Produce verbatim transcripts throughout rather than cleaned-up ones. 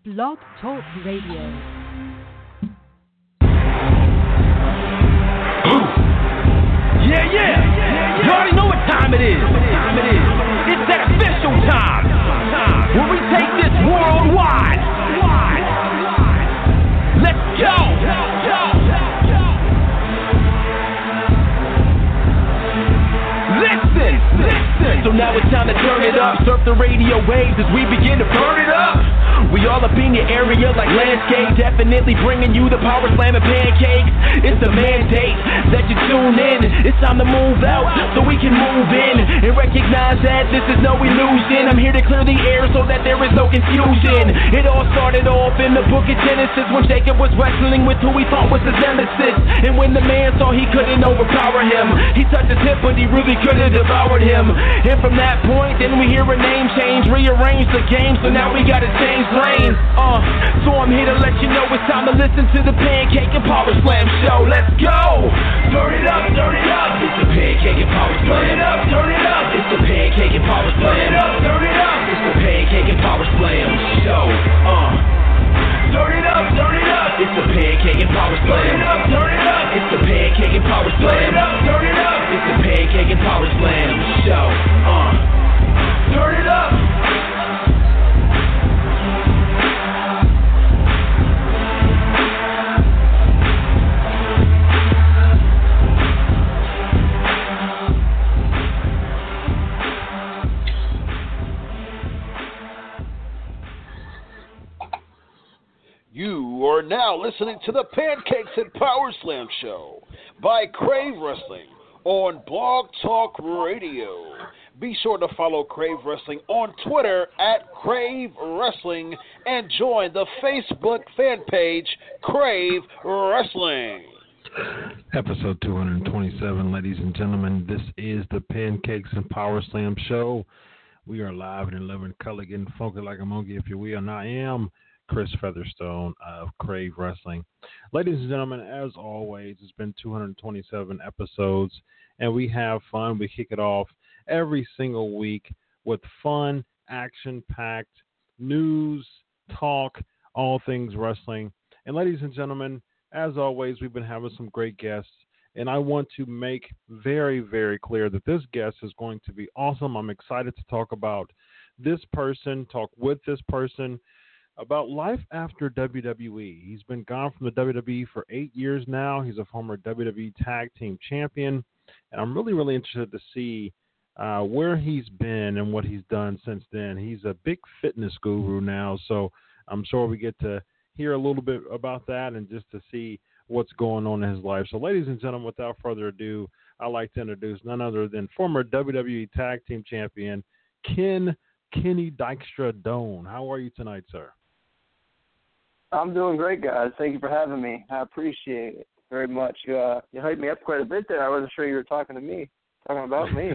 Blog Talk Radio. Yeah, yeah. You already know what time it is. Time it is. It's that official time. Where we take this worldwide. Let's go. Listen, listen. So now it's time to turn it up. Surf the radio waves as we begin to burn it up. We all up in your area like landscape. Definitely bringing you the power slam and pancakes. It's a mandate that you tune in. It's time to move out so we can move in and recognize that this is no illusion. I'm here to clear the air so that there is no confusion. It all started off in the book of Genesis when Jacob was wrestling with who he thought was his nemesis. And when the man saw he couldn't overpower him, he touched his hip but he really could have devoured him. And from that point then we hear a name change, rearrange the game, so now we gotta change lanes. Uh, so I'm here to let you know it's time to listen to the Pancake and Power Slam show. Let's go! Turn it up, turn it up. It's the Pancake and Power Slam. Turn it up, turn it up. It's the Pancake and Power Slam. Turn it up, turn it up. It's the Pancake and Power Slam show. Uh, turn it up, turn it up. It's the Pancake and Power Slam. Turn it up, turn it up. It's the Pancake and Power Slam. Turn it up, turn it up. It's the Pancake and Power Slam show. Uh, turn it up. You are now listening to the Pancakes and Power Slam show by Crave Wrestling on Blog Talk Radio. Be sure to follow Crave Wrestling on Twitter at Crave Wrestling and join the Facebook fan page Crave Wrestling. Episode two hundred twenty-seven, ladies and gentlemen. This is the Pancakes and Power Slam show. We are live and in living color, getting funky like a monkey, if you will. And I am Chris Featherstone of Crave Wrestling. Ladies and gentlemen, as always, it's been two hundred twenty-seven episodes, and we have fun. We kick it off every single week with fun, action-packed news, talk, all things wrestling. And ladies and gentlemen, as always, we've been having some great guests, and I want to make very, very clear that this guest is going to be awesome. I'm excited to talk about this person, talk with this person, about life after W W E. He's been gone from the W W E for eight years now. He's a former W W E Tag Team Champion, and I'm really, really interested to see uh, where he's been and what he's done since then. He's a big fitness guru now, so I'm sure we get to hear a little bit about that and just to see what's going on in his life. So, ladies and gentlemen, without further ado, I'd like to introduce none other than former W W E Tag Team Champion Ken Kenny Dykstra Doan. How are you tonight, sir? I'm doing great, guys. Thank you for having me. I appreciate it very much. You, uh, you hyped me up quite a bit there. I wasn't sure you were talking to me, talking about me.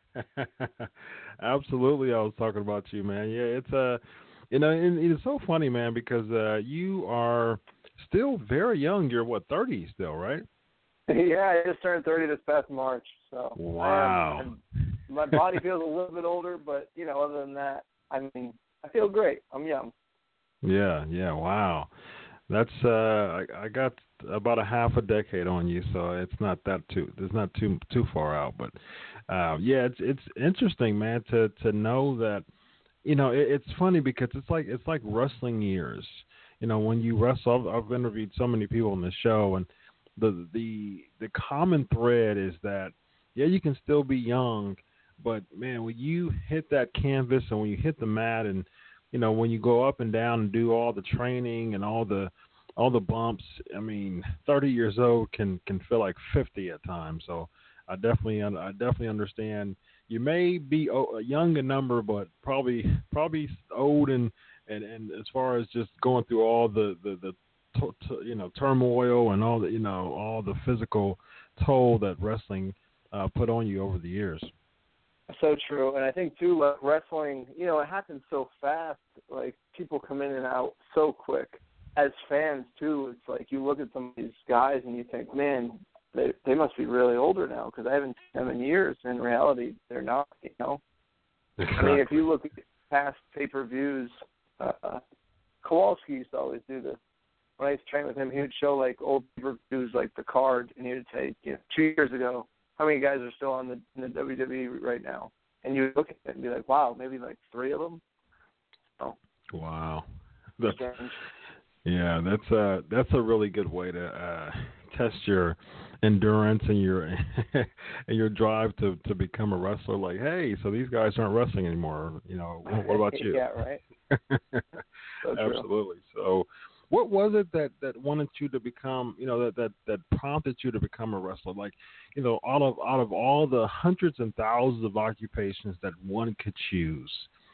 Absolutely, I was talking about you, man. Yeah, it's uh, you know, and it's so funny, man, because uh, you are still very young. You're what, thirty still, right? Yeah, I just turned thirty this past March. So wow. Um, my body feels a little bit older, but you know, other than that, I mean, I feel great. I'm young. Yeah, yeah, wow. That's uh, I, I got about a half a decade on you, so it's not that too. It's not too too far out, but uh, yeah, it's it's interesting, man, to to know that. You know, it, it's funny because it's like it's like wrestling years. You know, when you wrestle, I've, I've interviewed so many people on the show, and the the the common thread is that yeah, you can still be young, but man, when you hit that canvas and when you hit the mat and you know, when you go up and down and do all the training and all the all the bumps, I mean, thirty years old can, can feel like fifty at times. So I definitely I definitely understand. You may be young in number, but probably probably old and, and, and as far as just going through all the the, the t- t- you know turmoil and all the you know all the physical toll that wrestling uh, put on you over the years. So true, and I think too, like wrestling, you know, it happens so fast. Like people come in and out so quick. As fans too, it's like you look at some of these guys and you think, man, they they must be really older now because I haven't seen them in years. In reality, they're not. You know, exactly. I mean, if you look at past pay-per-views, uh, Kowalski Kowalski used to always do this. When I used to train with him, he would show like old reviews, like the card, and he would say, you know, two years ago, how many guys are still on the in the W W E right now? And you would look at it and be like, wow, maybe like three of them. Oh, wow, that's, strange. Yeah, that's a that's a really good way to uh, test your endurance and your and your drive to, to become a wrestler. Like, hey, so these guys aren't wrestling anymore. You know, what, what about you? Yeah, right. So Absolutely. So, what was it that, that wanted you to become? You know, that, that, that prompted you to become a wrestler? Like, you know, out of out of all the hundreds and thousands of occupations that one could choose,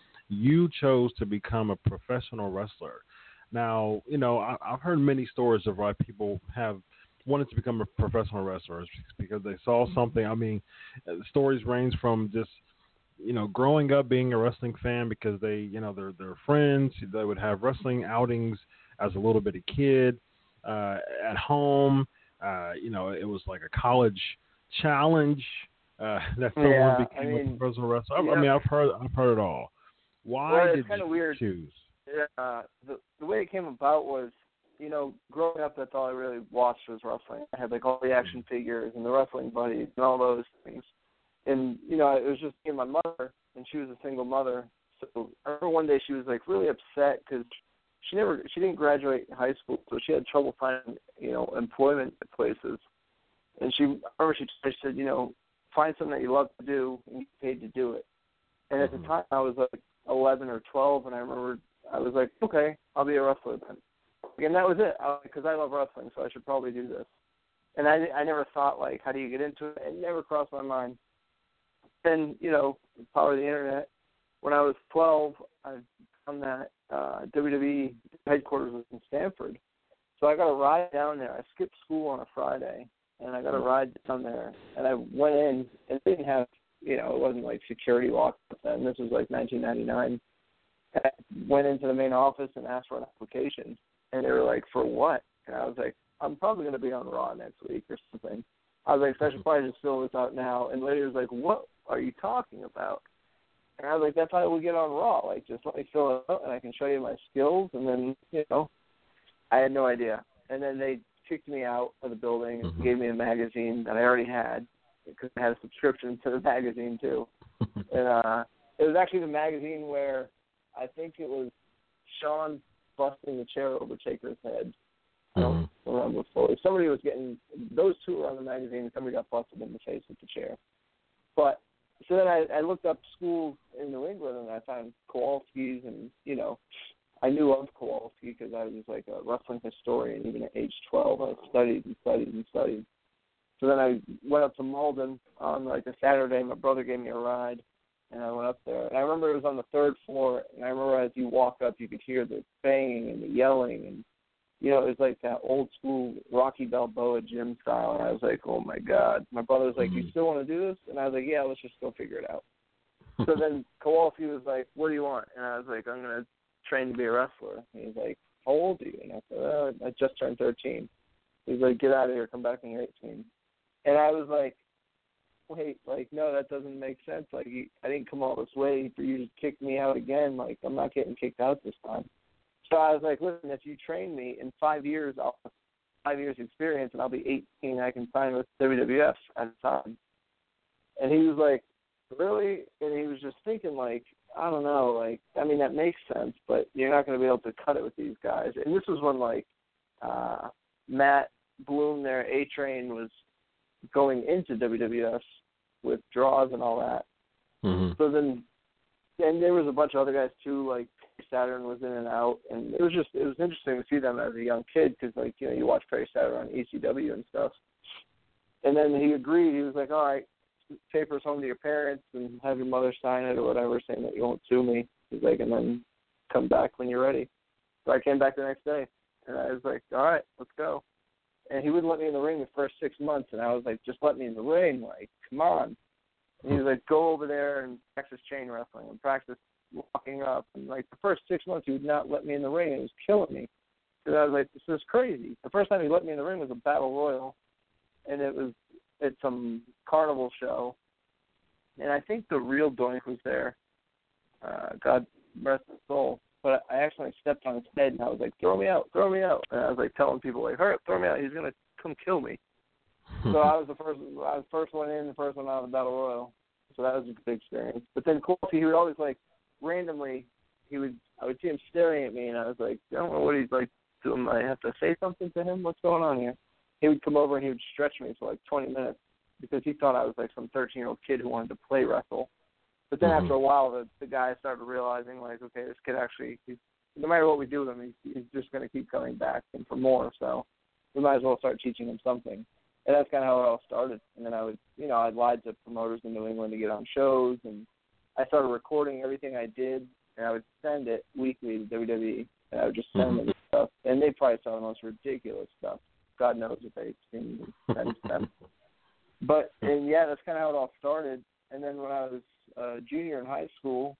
you chose to become a professional wrestler. Now, you know, I, I've heard many stories of why people have wanted to become a professional wrestler because they saw something. I mean, the stories range from just, you know, growing up being a wrestling fan because they, you know, they're, they're friends. They would have wrestling outings as a little bitty kid uh, at home. Uh, you know, it was like a college challenge uh, that someone yeah, became I mean, a professional wrestler. I, yeah. I mean, I've heard, I've heard it all. Why well, did you weird. choose? Uh, the the way it came about was, you know, growing up, that's all I really watched was wrestling. I had like all the action figures and the wrestling buddies and all those things. And you know, it was just me and my mother, and she was a single mother. So I remember one day she was like really upset because she never, she didn't graduate high school, so she had trouble finding, you know, employment at places. And she, I remember she, she said, you know, find something that you love to do and get paid to do it. And at the time, I was like eleven or twelve, and I remember I was like, okay, I'll be a wrestler then. And that was it, because I, I love wrestling, so I should probably do this. And I, I never thought, like, how do you get into it? It never crossed my mind. Then, you know, the power of the internet. When I was twelve, I found that uh, W W E headquarters was in Stamford. So I got a ride down there. I skipped school on a Friday, and I got a ride down there. And I went in, and they didn't have, you know, it wasn't like security lock then. This was like nineteen ninety-nine. And I went into the main office and asked for an application. And they were like, for what? And I was like, I'm probably going to be on Raw next week or something. I was like, so I should probably just fill this out now. And later was like, what are you talking about? And I was like, that's how we get on Raw. Like, just let me fill it out and I can show you my skills. And then, you know, I had no idea. And then they kicked me out of the building and mm-hmm. gave me a magazine that I already had because I had a subscription to the magazine too. and uh, it was actually the magazine where I think it was Sean busting the chair over Taker's head. I don't mm-hmm. remember fully. Somebody was getting, those two were on the magazine, and somebody got busted in the face with the chair. But, so then I, I looked up schools in New England, and I found Kowalski's, and, you know, I knew of Kowalski because I was like a wrestling historian. Even at age twelve, I studied and studied and studied. So then I went up to Malden on like a Saturday. My brother gave me a ride, and I went up there. And I remember it was on the third floor, and I remember as you walk up, you could hear the banging and the yelling, and you know, it was like that old school Rocky Balboa gym style. And I was like, oh my God. My brother was like, mm-hmm. you still want to do this? And I was like, yeah, let's just go figure it out. So then Kowalski was like, what do you want? And I was like, I'm going to train to be a wrestler. And he's like, how old are you? And I said, oh, I just turned thirteen. He's like, get out of here, come back when you're eighteen. And I was like, wait, like, no, that doesn't make sense. Like, I didn't come all this way for you to kick me out again. Like, I'm not getting kicked out this time. So I was like, listen, if you train me in five years, I'll have five years experience, and I'll be eighteen. I can sign with W W F at the time. And he was like, really? And he was just thinking, like, I don't know, like, I mean, that makes sense, but you're not going to be able to cut it with these guys. And this was when, like, uh, Matt Bloom there, A-Train, was going into W W F with draws and all that. Mm-hmm. So then, and there was a bunch of other guys, too, like, Saturn was in and out, and it was just, it was interesting to see them as a young kid because, like, you know, you watch Perry Saturn on E C W and stuff. And then he agreed. He was like, all right, papers home to your parents and have your mother sign it or whatever, saying that you won't sue me. He's like, and then come back when you're ready. So I came back the next day, and I was like, all right, let's go. And he wouldn't let me in the ring the first six months, and I was like, just let me in the ring, like, come on. And he was like, go over there and practice chain wrestling and practice walking up. And, like, the first six months, he would not let me in the ring. It was killing me. Because I was like, this is crazy. The first time he let me in the ring was a Battle Royal, and it was at some carnival show. And I think the real Doink was there. Uh, God rest his soul. but I accidentally stepped on his head, and I was like, throw me out, throw me out. And I was like telling people, like, hurry up, throw me out. He's going to come kill me. So I was the first I was the first one in, the first one out of the Battle Royal. So that was a good experience. But then Colty, he would always, like, randomly, he would, I would see him staring at me, and I was like, I don't know what he's, like, doing. I have to say something to him? What's going on here? He would come over, and he would stretch me for, like, twenty minutes because he thought I was, like, some thirteen-year-old kid who wanted to play wrestle. But then mm-hmm. after a while, the, the guy started realizing, like, okay, this kid actually, he's, no matter what we do with him, he's, he's just going to keep coming back and for more. So we might as well start teaching him something. And that's kind of how it all started. And then I would, you know, I lied to promoters in New England to get on shows, and I started recording everything I did, and I would send it weekly to W W E, and I would just send them stuff. And they probably saw the most ridiculous stuff. God knows if they've seen send them. But, and yeah, that's kind of how it all started. And then when I was a junior in high school,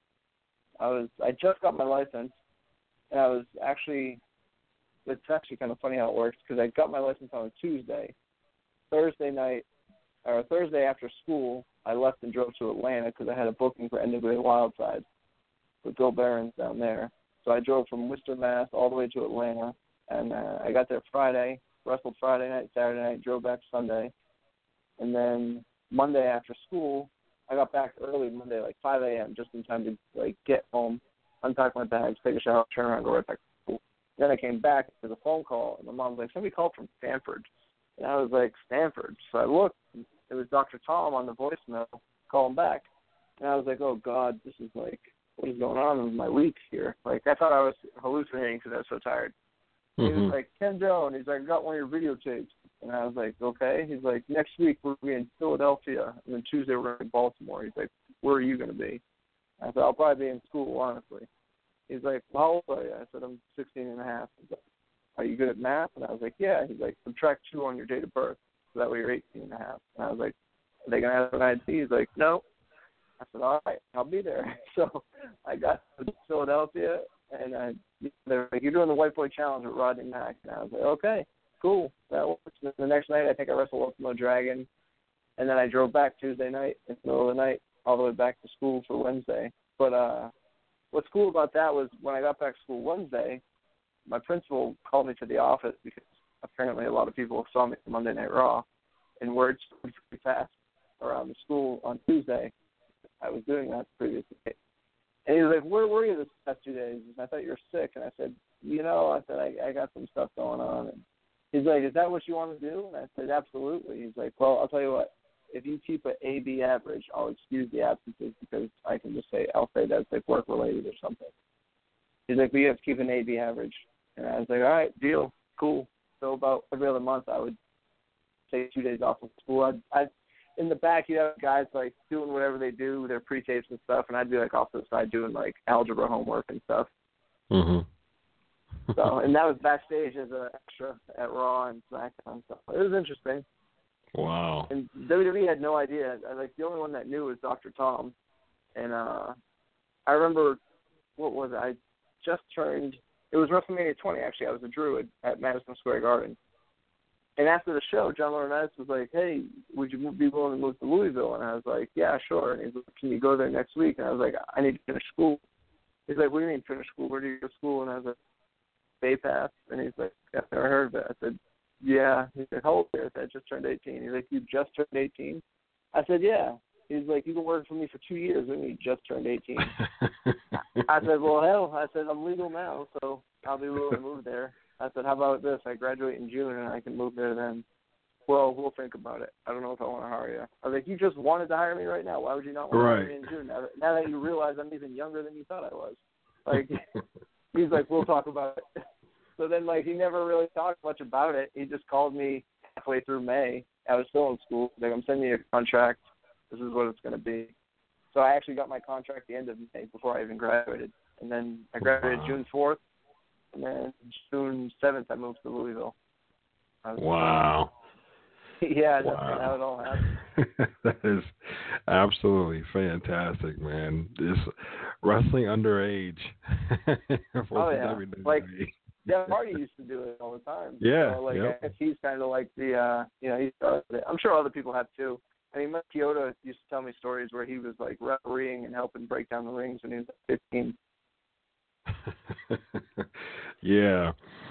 I was, I just got my license, and I was actually, it's actually kind of funny how it works, because I got my license on a Tuesday. Thursday night, or Thursday after school, I left and drove to Atlanta because I had a booking for N W A Wildside with Bill Behrens down there. So I drove from Worcester, Mass, all the way to Atlanta, and uh, I got there Friday, wrestled Friday night, Saturday night, drove back Sunday, and then Monday after school, I got back early Monday, like five a.m., just in time to like get home, unpack my bags, take a shower, turn around, go right back to school. Then I came back to the phone call, and my mom was like, somebody called from Stanford. And I was like, Stanford. So I looked. It was Doctor Tom on the voicemail calling back. And I was like, oh, God, this is like, what is going on with my week here? Like, I thought I was hallucinating because I was so tired. Mm-hmm. He was like, Ken Joe. And he's like, I got one of your videotapes. And I was like, okay. He's like, next week we're going to be in Philadelphia. And then Tuesday we're going to be in Baltimore. He's like, where are you going to be? I said, I'll probably be in school, honestly. He's like, well, how old are you? I said, I'm sixteen and a half. He's like, are you good at math? And I was like, yeah. He's like, subtract two on your date of birth, so that way you're eighteen and a half. And I was like, are they going to have an I D? He's like, no. I said, all right, I'll be there. So I got to Philadelphia, and I, they're like, you're doing the White Boy Challenge with Rodney Mack. And I was like, okay, cool. That works. And the next night, I think I wrestled Ultimo Dragon, and then I drove back Tuesday night in the middle of the night all the way back to school for Wednesday. But uh, what's cool about that was when I got back to school Wednesday, my principal called me to the office because apparently a lot of people saw me on Monday Night Raw, and word spread pretty fast around the school on Tuesday. I was doing that previous day. And he was like, where were you this past two days? And I thought you were sick. And I said, you know, I said, I, I got some stuff going on. And he's like, is that what you want to do? And I said, absolutely. He's like, well, I'll tell you what. If you keep an A B average, I'll excuse the absences because I can just say, I'll say that's like work-related or something. He's like, but you have to keep an A B average. And I was like, all right, deal, cool. So about every other month, I would take two days off of school. I'd, I'd in the back, you have guys like doing whatever they do, their pre-tapes and stuff, and I'd be like off to the side doing like algebra homework and stuff. Mm-hmm. So, and that was backstage as an extra at Raw and SmackDown and stuff. It was interesting. Wow. And W W E had no idea. Like the only one that knew was Doctor Tom, and uh, I remember what was it? I just turned. It was WrestleMania twenty, actually. I was a Druid at Madison Square Garden. And after the show, John Laurinaitis was like, hey, would you be willing to move to Louisville? And I was like, yeah, sure. And he's like, can you go there next week? And I was like, I need to finish school. He's like, what do you mean finish school? Where do you go to school? And I was like, Bay Path. And he's like, I've never heard of it. I said, yeah. He said, how old are you? I said, I just turned eighteen. He's like, you just turned eighteen? I said, yeah. He's like, you've been working for me for two years and you just turned eighteen. I said, well, hell, I said, I'm legal now, so I'll be willing to move there. I said, how about this? I graduate in June and I can move there then. Well, we'll think about it. I don't know if I want to hire you. I was like, you just wanted to hire me right now. Why would you not want right. to hire me in June? Now that, now that you realize I'm even younger than you thought I was. Like, he's like, we'll talk about it. So then, like, he never really talked much about it. He just called me halfway through May. I was still in school. He's like, I'm sending you a contract. This is what it's going to be. So I actually got my contract at the end of May before I even graduated. And then I graduated wow. June fourth. And then June seventh, I moved to Louisville. Wow. Yeah, that's wow. how it all happened. That is absolutely fantastic, man. This wrestling underage. Oh, yeah. Like, Jeff Hardy used to do it all the time. Yeah. So, like, yep. I guess he's kind of like the, uh, you know, he started it. I'm sure other people have too. I mean, Mike Chioda used to tell me stories where he was, like, refereeing and helping break down the rings when he was fifteen. yeah.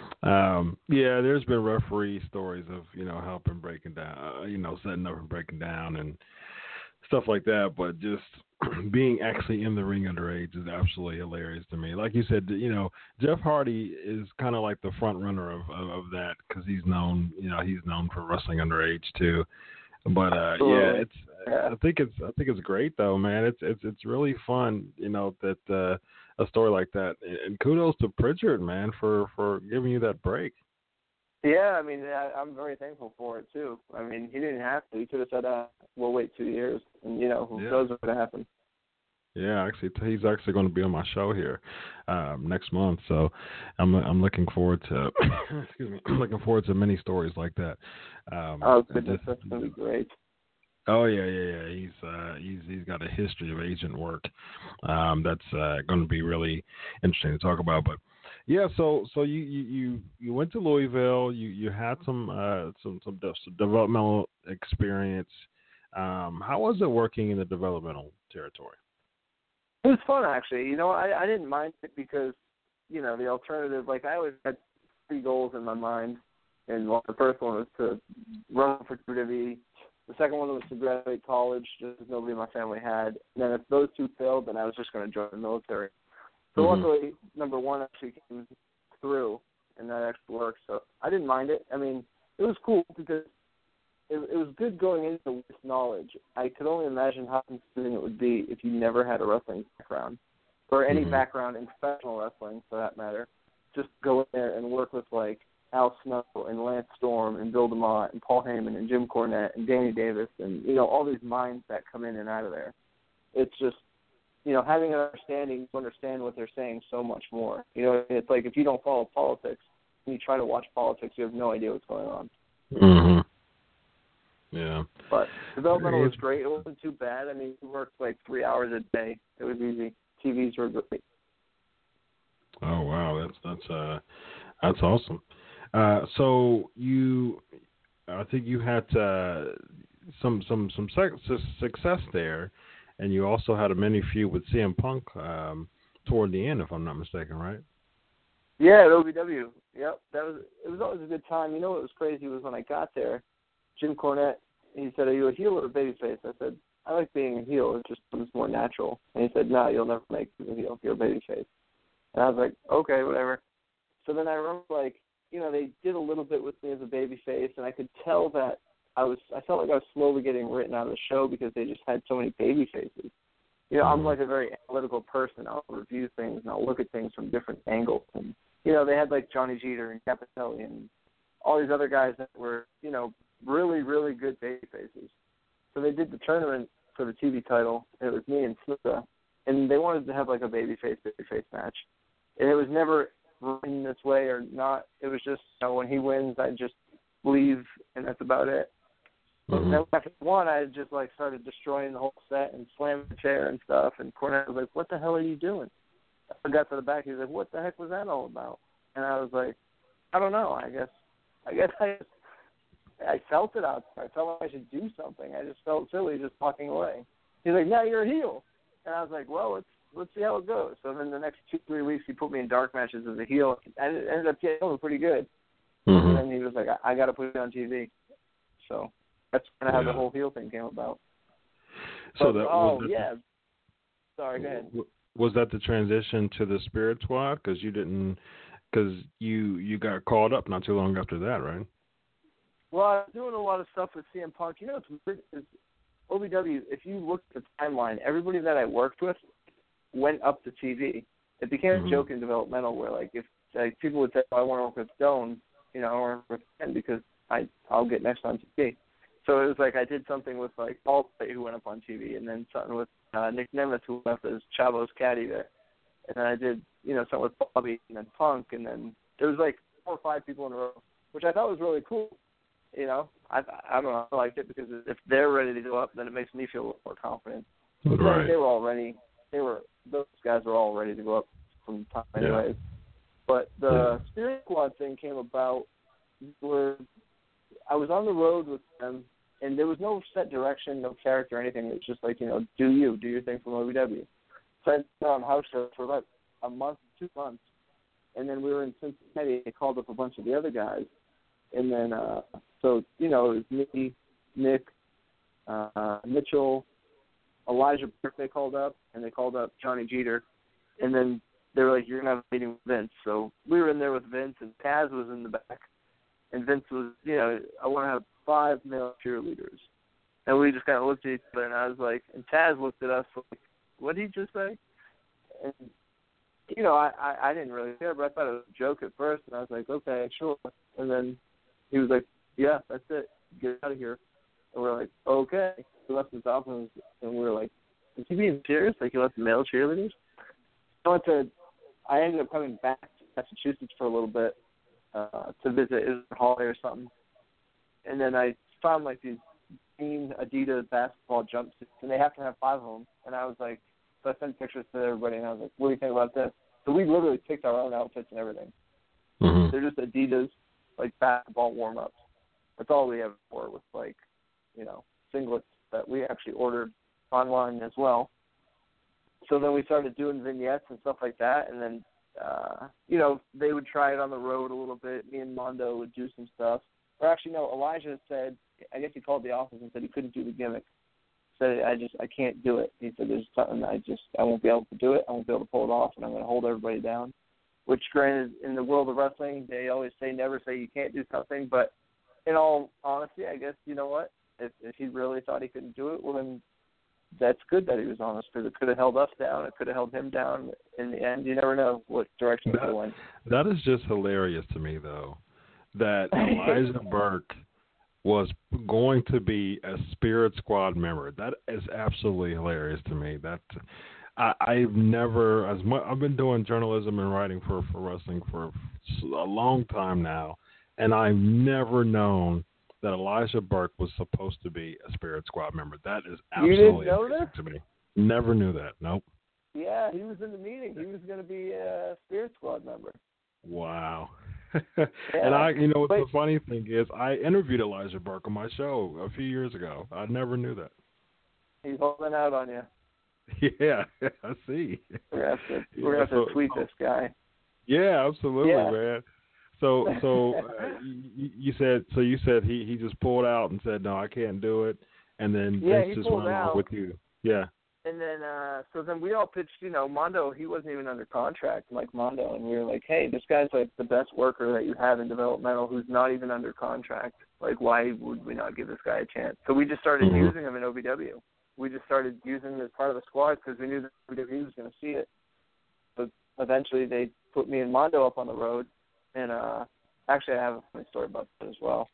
Um, yeah, there's been referee stories of, you know, helping breaking down, uh, you know, setting up and breaking down and stuff like that. But just being actually in the ring underage is absolutely hilarious to me. Like you said, you know, Jeff Hardy is kind of like the front runner of, of, of that because he's known, you know, he's known for wrestling underage too. But uh, yeah, it's yeah. I think it's I think it's great though, man. It's it's it's really fun, you know, that uh, a story like that. And kudos to Pritchard, man, for, for giving you that break. Yeah, I mean, I, I'm very thankful for it too. I mean, he didn't have to. He could have said, uh, "We'll wait two years," and you know, who yeah. knows what's going to happen. Yeah, actually, he's actually going to be on my show here um, next month, so I'm I'm looking forward to excuse me, I'm looking forward to many stories like that. Um, oh goodness, just, that's going to be great. Oh yeah, yeah, yeah. He's uh, he's he's got a history of agent work um, that's uh, going to be really interesting to talk about. But yeah, so so you you, you, you went to Louisville. You you had some uh, some some, de- some developmental experience. Um, how was it working in the developmental territory? It was fun, actually. You know, I, I didn't mind it because, you know, the alternative, like, I always had three goals in my mind. And well, the first one was to run for W W E. The second one was to graduate college, just as nobody in my family had. And then if those two failed, then I was just going to join the military. So mm-hmm. luckily, number one actually came through, and that actually worked. So I didn't mind it. I mean, it was cool because It, it was good going into with knowledge. I could only imagine how confusing it would be if you never had a wrestling background, or any mm-hmm. background in professional wrestling, for that matter. Just go in there and work with, like, Al Snow and Lance Storm and Bill DeMott and Paul Heyman and Jim Cornette and Danny Davis and, you know, all these minds that come in and out of there. It's just, you know, having an understanding to understand what they're saying so much more. You know, it's like if you don't follow politics and you try to watch politics, you have no idea what's going on. Mm-hmm. Yeah. But developmental was great. It wasn't too bad. I mean, we worked like three hours a day. It was easy. T Vs were great. Oh wow, that's that's uh that's awesome. Uh, so you, I think you had uh, some some some success there, and you also had a mini feud with C M Punk um, toward the end, if I'm not mistaken, right? Yeah, at O V W. Yep, that was. It was always a good time. You know what was crazy was when I got there, Jim Cornette. He said, "Are you a heel or a babyface?" I said, "I like being a heel. It just comes more natural." And he said, "No, you'll never make me a heel if you're a babyface." And I was like, "Okay, whatever." So then I remember, like, you know, they did a little bit with me as a babyface, and I could tell that I was. I felt like I was slowly getting written out of the show because they just had so many babyfaces. You know, I'm like a very analytical person. I'll review things and I'll look at things from different angles. And you know, they had like Johnny Jeter and Capitelli and all these other guys that were, you know, really, really good baby faces. So they did the tournament for the T V title. It was me and Snuka, and they wanted to have like a baby face, baby face match. And it was never written this way or not. It was just, you know, when he wins, I just leave, and that's about it. But Mm-hmm. then after one, I just like started destroying the whole set and slamming the chair and stuff. And Cornette was like, "What the hell are you doing?" I got to the back. He was like, "What the heck was that all about?" And I was like, "I don't know. I guess, I guess I, I felt it out there. I felt like I should do something. I just felt silly just walking away." He's like, "Now you're a heel," and I was like, "Well, let's let's see how it goes." So then the next two three weeks, he put me in dark matches as a heel. I ended up getting pretty good. Mm-hmm. And then he was like, "I, I got to put it on T V." So that's kind of how yeah. the whole heel thing came about. So but, that oh was that yeah. Sorry, go ahead. Was that the transition to the Spirit Squad? Because you didn't, because you you got called up not too long after that, right? Well, I was doing a lot of stuff with C M Punk. You know what's weird is O V W, if you look at the timeline, everybody that I worked with went up to T V. It became mm-hmm. a joke in developmental where, like, if like, people would say, oh, I want to work with Stone, you know, I want to work with Ken because I, I'll get next on T V. So it was like I did something with, like, Paul, who went up on T V, and then something with uh, Nick Nemeth, who went up as Chavo's caddy there. And then I did, you know, something with Bobby and then Punk, and then there was, like, four or five people in a row, which I thought was really cool. You know, I I don't know, I liked it because if they're ready to go up, then it makes me feel a little more confident. Right. Like they were all ready. They were those guys were all ready to go up from time anyways. Yeah. But the yeah. Spirit Squad thing came about where I was on the road with them, and there was no set direction, no character, or anything. It was just like, you know, do you do your thing from O V W. So I went on house shows for about a month, two months. And then we were in Cincinnati. They called up a bunch of the other guys. And then, uh, so, you know, it was me, Nick, uh, Mitchell, Elijah Burke they called up, and they called up Johnny Jeter. And then they were like, you're going to have a meeting with Vince. So we were in there with Vince, and Taz was in the back. And Vince was, you know, I want to have five male cheerleaders. And we just kind of looked at each other, and I was like, and Taz looked at us like, what did he just say? And, you know, I, I, I didn't really care, but I thought it was a joke at first, and I was like, okay, sure. And then he was like, yeah, that's it. Get out of here. And we're like, okay. He left his office, and we were like, is he being serious? Like, he left male cheerleaders? I went to, I ended up coming back to Massachusetts for a little bit uh, to visit Israel Holiday or something. And then I found, like, these green Adidas basketball jumpsuits, and they have to have five of them. And I was like, so I sent pictures to everybody, and I was like, what do you think about this? So we literally picked our own outfits and everything. Mm-hmm. They're just Adidas, like, basketball warm-ups. That's all we have for with, like, you know, singlets that we actually ordered online as well. So then we started doing vignettes and stuff like that, and then, uh, you know, they would try it on the road a little bit. Me and Mondo would do some stuff. Or actually, no, Elijah said, I guess he called the office and said he couldn't do the gimmick. Said, I just, I can't do it. He said, there's something I just, I won't be able to do it. I won't be able to pull it off, and I'm going to hold everybody down. Which, granted, in the world of wrestling, they always say never say you can't do something. But in all honesty, I guess, you know what? If, if he really thought he couldn't do it, well, then that's good that he was honest, because it could have held us down. It could have held him down. In the end, you never know what direction that, it went. That is just hilarious to me, though, that Elijah Burke was going to be a Spirit Squad member. That is absolutely hilarious to me. That I, I've never, as much, I've been doing journalism and writing for, for wrestling for a long time now, and I've never known that Elijah Burke was supposed to be a Spirit Squad member. That is absolutely you didn't know amazing this? to me. Never knew that. Nope. Yeah, he was in the meeting. He was going to be a Spirit Squad member. Wow. Yeah, and I, you know, what but, the funny thing is, I interviewed Elijah Burke on my show a few years ago. I never knew that. He's holding out on you. Yeah, I see. We're going to have to, we're gonna have to so, tweet this guy. Yeah, absolutely, yeah. man. So, so uh, you, you said, so you said he, he just pulled out and said, no, I can't do it, and then yeah, Vince he just pulled went along out. with you. Yeah. And then, uh, so then we all pitched, you know, Mondo, he wasn't even under contract, like Mondo, and we were like, hey, this guy's like the best worker that you have in developmental who's not even under contract. Like, why would we not give this guy a chance? So we just started mm-hmm. using him in O V W. We just started using him as part of the squad because we knew that O V W was going to see it. But eventually they put me and Mondo up on the road, and uh, actually I have a funny story about that as well.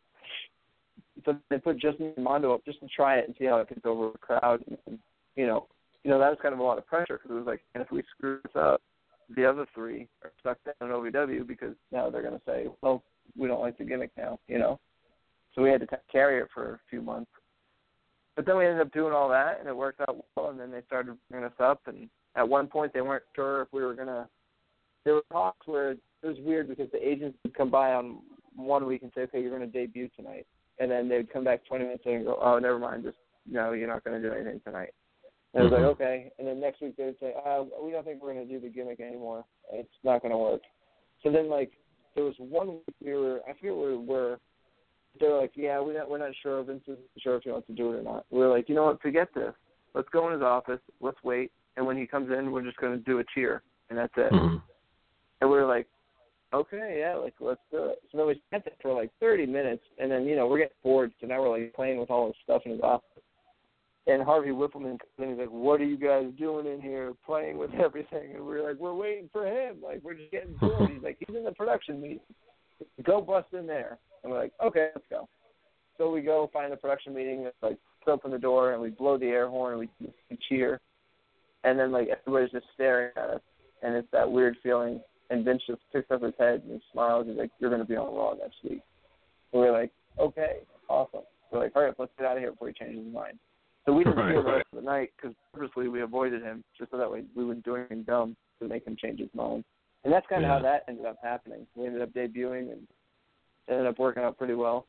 So they put just me and Mondo up just to try it and see how it could go over the crowd, and, you know, You know, that was kind of a lot of pressure because it was like, and if we screw this up, the other three are stuck down in O V W because now they're going to say, well, we don't like the gimmick now, you know. So we had to t- carry it for a few months. But then we ended up doing all that, and it worked out well, and then they started bringing us up. And at one point, they weren't sure if we were going to – there were talks where it was weird because the agents would come by on one week and say, okay, you're going to debut tonight. And then they would come back twenty minutes later and go, oh, never mind, just, no, you're not going to do anything tonight. And I was mm-hmm. like, okay. And then next week they would say, uh, we don't think we're going to do the gimmick anymore. It's not going to work. So then, like, there was one week we were, I forget where we were. They were like, yeah, we're not, we're not sure. Vince isn't sure if he wants to do it or not. We were like, you know what, forget this. Let's go in his office. Let's wait. And when he comes in, we're just going to do a cheer. And that's it. Mm-hmm. And we were like, okay, yeah, like, let's do it. So then we spent it for, like, thirty minutes. And then, you know, we're getting bored. So now we're, like, playing with all this stuff in his office. And Harvey Whippleman comes in and he's like, what are you guys doing in here playing with everything? And we're like, we're waiting for him. Like, we're just getting bored. He's like, he's in the production meeting. Go bust in there. And we're like, okay, let's go. So we go find the production meeting, and, like, open the door, and we blow the air horn, and we, we cheer. And then, like, everybody's just staring at us, and it's that weird feeling. And Vince just picks up his head and he smiles. He's like, you're going to be on Raw next week. And we're like, okay, awesome. We're like, all right, let's get out of here before he changes his mind. So we didn't right, see him the right. rest of the night because purposely we avoided him just so that way we wouldn't do anything dumb to make him change his mind. And that's kind of yeah. how that ended up happening. We ended up debuting and it ended up working out pretty well.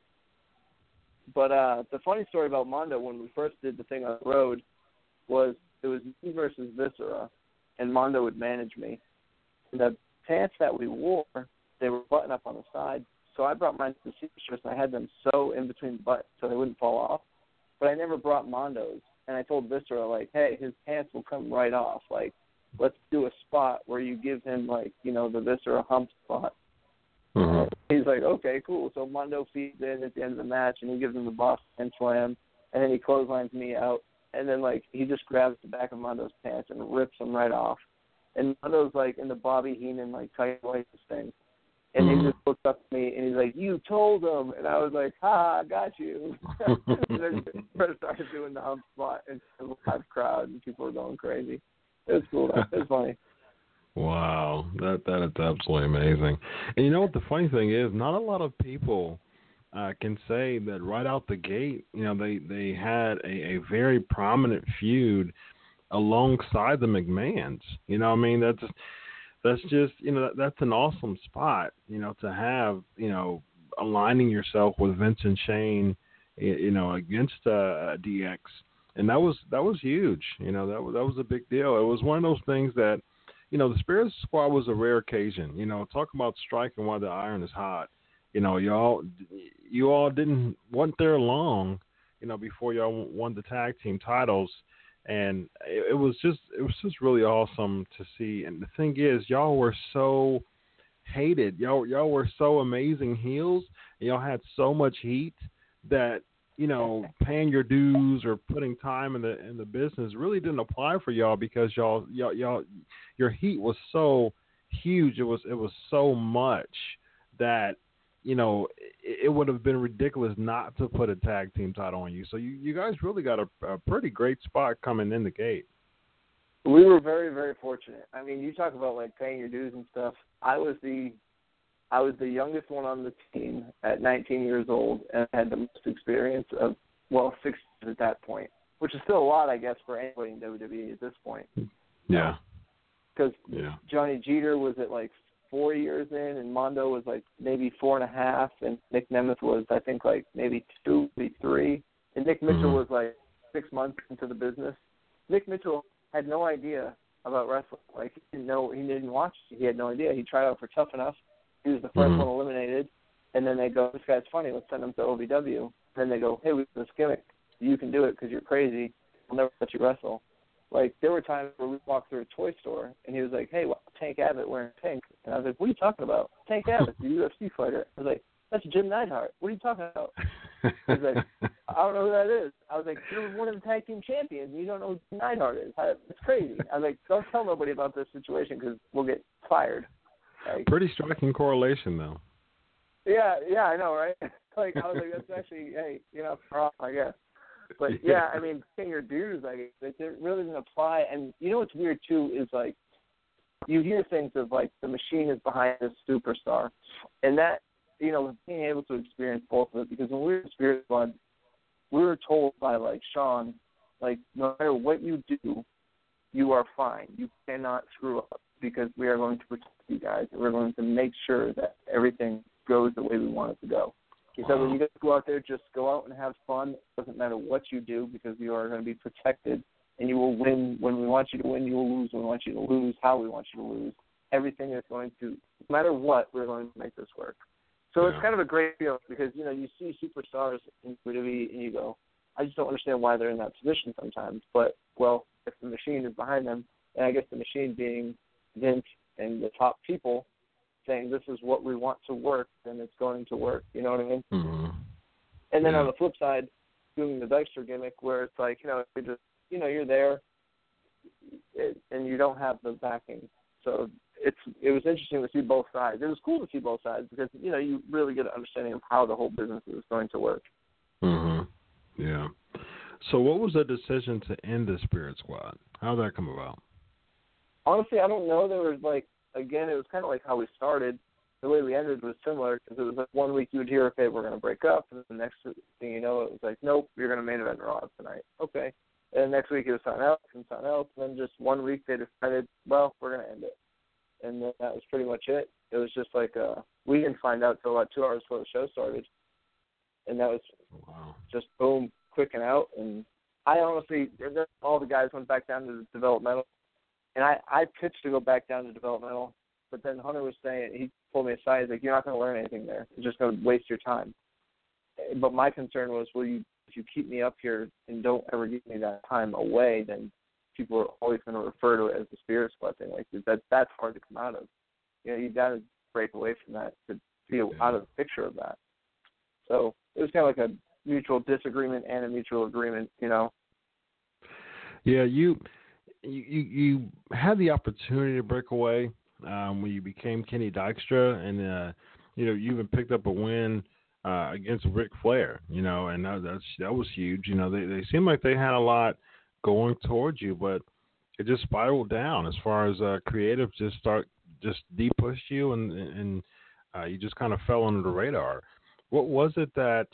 But uh, the funny story about Mondo when we first did the thing on the road was it was me versus Viscera, and Mondo would manage me. the pants that we wore, they were button up on the side. So I brought mine to the seamstress, and I had them sew in between the buttons so they wouldn't fall off. But I never brought Mondo's. And I told Viscera, like, hey, his pants will come right off. Like, let's do a spot where you give him, like, you know, the Viscera hump spot. Mm-hmm. He's like, okay, cool. So Mondo feeds in at the end of the match, and he gives him the boss and slam, and then he clotheslines me out. And then, like, he just grabs the back of Mondo's pants and rips them right off. And Mondo's, like, in the Bobby Heenan, like, tight white thing. And mm-hmm. he just looked up at me, and he's like, you told him. And I was like, ha, I got you. And then Viscera started doing the hump spot, and a live crowd, and people were going crazy. It was cool. It was funny. Wow, that that is absolutely amazing. And you know what the funny thing is? Not a lot of people uh, can say that right out the gate. You know, they they had a, a very prominent feud alongside the McMahons. You know, what I mean that's that's just you know that, that's an awesome spot. You know, to have you know aligning yourself with Vince and Shane. You know, against uh, D X, and that was that was huge. You know, that was that was a big deal. It was one of those things that. You know, the Spirit Squad was a rare occasion. You know, talk about striking while the iron is hot. You know, y'all, you all didn't weren't there long. You know, before y'all won the tag team titles, and it, it was just it was just really awesome to see. And the thing is, y'all were so hated. Y'all y'all were so amazing heels. And y'all had so much heat that. You know, paying your dues or putting time in the in the business really didn't apply for y'all because y'all y'all y'all your heat was so huge. It was it was so much that you know it, it would have been ridiculous not to put a tag team title on you. So you, you guys really got a, a pretty great spot coming in the gate. We were very very fortunate. I mean, you talk about like paying your dues and stuff. I was the I was the youngest one on the team at nineteen years old and had the most experience of, well, six years at that point, which is still a lot, I guess, for anybody in W W E at this point. Yeah. Because yeah. Johnny Jeter was at like four years in, and Mondo was like maybe four and a half, and Nick Nemeth was, I think, like maybe two, maybe three. And Nick Mitchell mm-hmm. was like six months into the business. Nick Mitchell had no idea about wrestling. Like, he didn't know, he didn't watch. He had no idea. He tried out for Tough Enough. He was the first mm-hmm. one eliminated, and then they go, this guy's funny, let's send him to O V W. Then they go, hey, we have this gimmick. You can do it because you're crazy. We'll never let you wrestle. Like, there were times where we walked through a toy store, and he was like, hey, well, Tank Abbott wearing pink. And I was like, what are you talking about? Tank Abbott, the U F C fighter. I was like, that's Jim Neidhart. What are you talking about? He was like, I don't know who that is. I was like, you're one of the tag team champions, and you don't know who Jim Neidhart is. It's crazy. I was like, don't tell nobody about this situation because we'll get fired. Like, pretty striking correlation, though. Yeah, yeah, I know, right? Like, I was like, that's actually, hey, you know, off, I guess. But yeah, I mean, paying your dues, like, it really doesn't apply. And you know what's weird too is like, you hear things of like the machine is behind this superstar, and that, you know, being able to experience both of it, because when we were in Spirit Squad, we were told by like Sean, like, no matter what you do, you are fine. You cannot screw up because we are going to protect you guys, and we're going to make sure that everything goes the way we want it to go. He said, when you guys go out there, just go out and have fun. It doesn't matter what you do because you are going to be protected, and you will win when we want you to win. You will lose when we want you to lose, how we want you to lose. Everything is going to, no matter what, we're going to make this work. So yeah. It's kind of a great feeling because, you know, you see superstars in W W E and you go, I just don't understand why they're in that position sometimes. But, well, if the machine is behind them, and I guess the machine being Vince and the top people saying this is what we want to work, then it's going to work. You know what I mean? Mm-hmm. And then yeah. on the flip side, doing the Dykstra gimmick where it's like, you know, you're just, you know, you're there it, and you don't have the backing. So it's it was interesting to see both sides. It was cool to see both sides because, you know, you really get an understanding of how the whole business is going to work. Mm-hmm. Yeah. So what was the decision to end the Spirit Squad? How did that come about? Honestly, I don't know. There was like, again, it was kind of like how we started. The way we ended was similar because it was like one week you would hear, okay, we're going to break up. And then the next thing you know, it was like, nope, you're going to main event Raw tonight. Okay. And the next week it was something else and something else. And then just one week they decided, well, we're going to end it. And then that was pretty much it. It was just like, uh, we didn't find out until about two hours before the show started. And that was wow. just boom, quick and out. And I honestly, all the guys went back down to the developmental. And I, I pitched to go back down to developmental. But then Hunter was saying, he pulled me aside, he's like, you're not going to learn anything there. You're just going to waste your time. But my concern was, well, you, if you keep me up here and don't ever give me that time away, then people are always going to refer to it as the spirits collecting. Like, that, that's hard to come out of. You know, you've got to break away from that to be out of the picture of that. So it was kind of like a mutual disagreement and a mutual agreement, you know. Yeah, you you you had the opportunity to break away um, when you became Kenny Dykstra, and uh, you know, you even picked up a win uh, against Ric Flair, you know, and that that's, that was huge. You know, they they seemed like they had a lot going towards you, but it just spiraled down as far as uh, creative just start just de-pushed you, and and uh, you just kind of fell under the radar. What was it that?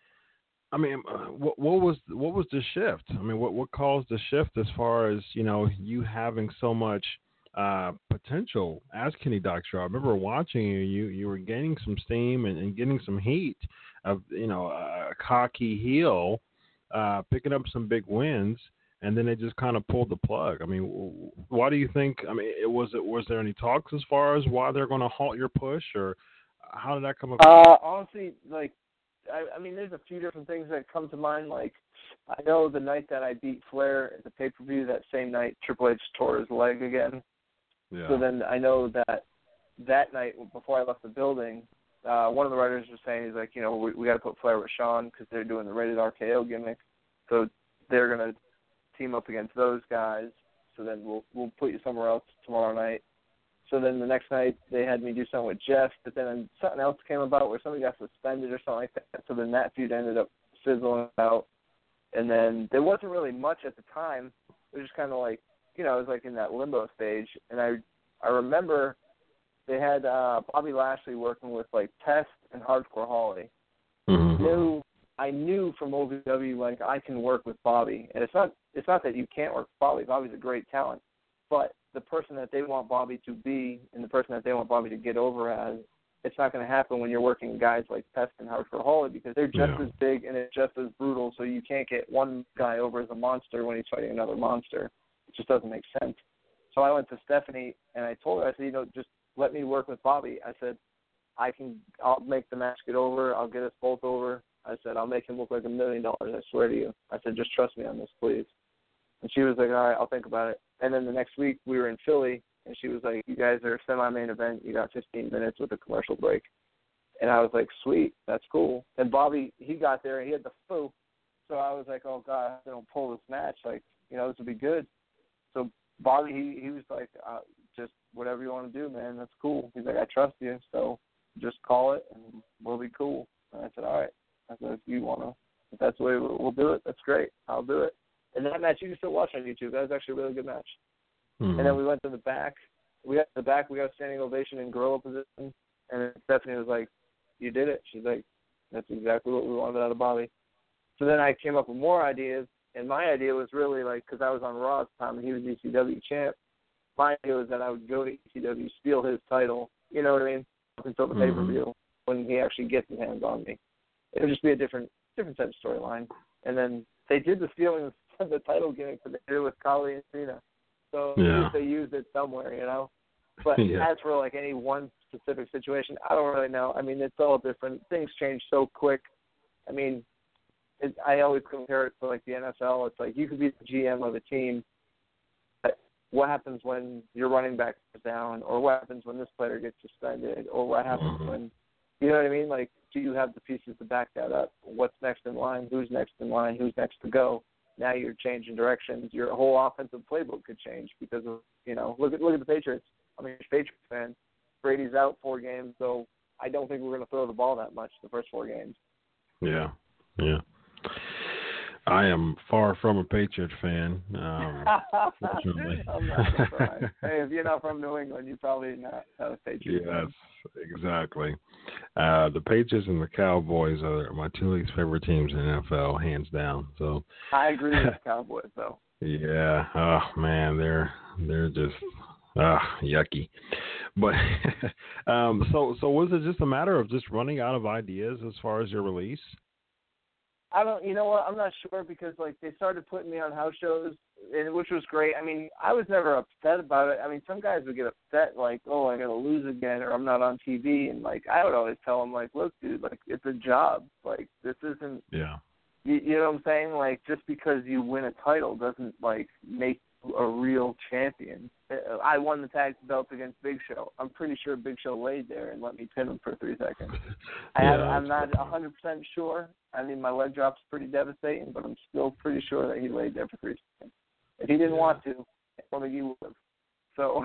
I mean, what, what was what was the shift? I mean, what what caused the shift as far as, you know, you having so much uh, potential as Kenny Dykstra? I remember watching you. You you were gaining some steam and, and getting some heat of, you know, a cocky heel, uh, picking up some big wins, and then they just kind of pulled the plug. I mean, why do you think? I mean, it was it was there any talks as far as why they're going to halt your push, or how did that come about? Uh, honestly, like. I, I mean, there's a few different things that come to mind. Like, I know the night that I beat Flair at the pay-per-view, that same night, Triple H tore his leg again. Yeah. So then I know that that night, before I left the building, uh, one of the writers was saying, he's like, you know, we, we got to put Flair with Shawn because they're doing the rated R K O gimmick. So they're going to team up against those guys. So then we'll we'll put you somewhere else tomorrow night. So then the next night they had me do something with Jeff, but then something else came about where somebody got suspended or something like that. So then that feud ended up fizzling out. And then there wasn't really much at the time. It was just kind of like, you know, it was like in that limbo stage. And I I remember they had uh, Bobby Lashley working with like Test and Hardcore Holly. Mm-hmm. Knew I knew from O V W, like, I can work with Bobby. And it's not it's not that you can't work with Bobby. Bobby's a great talent. But the person that they want Bobby to be and the person that they want Bobby to get over as, it's not going to happen when you're working guys like Pest and Hardcore Holly, because they're just yeah. as big and it's just as brutal, so you can't get one guy over as a monster when he's fighting another monster. It just doesn't make sense. So I went to Stephanie and I told her, I said, you know, just let me work with Bobby. I said, I can, I'll make the match get over. I'll get us both over. I said, I'll make him look like a million dollars. I swear to you. I said, just trust me on this, please. And she was like, all right, I'll think about it. And then the next week we were in Philly, and she was like, you guys are a semi-main event. You got fifteen minutes with a commercial break. And I was like, sweet, that's cool. And Bobby, he got there, and he had the flu. So I was like, oh, God, I don't pull this match. Like, you know, this would be good. So Bobby, he, he was like, uh, just whatever you want to do, man, that's cool. He's like, I trust you, so just call it, and we'll be cool. And I said, all right. I said, if you want to, if that's the way we'll, we'll do it, that's great. I'll do it. And that match you can still watch on YouTube. That was actually a really good match. Mm-hmm. And then we went to the back. We got to the back. We got a standing ovation in gorilla position. And then Stephanie was like, you did it. She's like, that's exactly what we wanted out of Bobby. So then I came up with more ideas. And my idea was really like, because I was on Raw at the time and he was E C W champ, my idea was that I would go to E C W, steal his title, you know what I mean, up until the mm-hmm. pay-per-view when he actually gets his hands on me. It would just be a different different type of storyline. And then they did the stealing of the title gimmick that they did with Khali and Cena. So yeah. they used it somewhere, you know. But yeah. as for like any one specific situation, I don't really know. I mean, it's all different. Things change so quick. I mean, it, I always compare it to like the N F L. It's like you could be the G M of a team. But what happens when your running back is down, or what happens when this player gets suspended, or what happens mm-hmm. when, you know what I mean? Like, do you have the pieces to back that up? What's next in line? Who's next in line? Who's next to go? Now you're changing directions. Your whole offensive playbook could change because of, you know, look at look at the Patriots. I mean, Patriots fan. Brady's out four games, so I don't think we're going to throw the ball that much the first four games. Yeah, yeah. I am far from a Patriot fan. Um, fortunately. I'm not surprised. Hey, if you're not from New England, you're probably not a Patriot yes, fan. Exactly. Uh, the Patriots and the Cowboys are my two least favorite teams in the N F L, hands down. So I agree with the Cowboys, though. Yeah. Oh man, they're they're just ah yucky. But um, so so was it just a matter of just running out of ideas as far as your release? I don't, you know what? I'm not sure because like they started putting me on house shows and which was great. I mean, I was never upset about it. I mean, some guys would get upset, like, oh, I got to lose again, or I'm not on T V. And, like, I would always tell them, like, look, dude, like, it's a job. Like, this isn't, yeah. you, you know what I'm saying? Like, just because you win a title doesn't, like, make you a real champion. I won the tag belt against Big Show. I'm pretty sure Big Show laid there and let me pin him for three seconds. I yeah, have, I'm not one hundred percent sure. I mean, my leg drop's pretty devastating, but I'm still pretty sure that he laid there for three seconds. If he didn't yeah. want to, I think he would have. So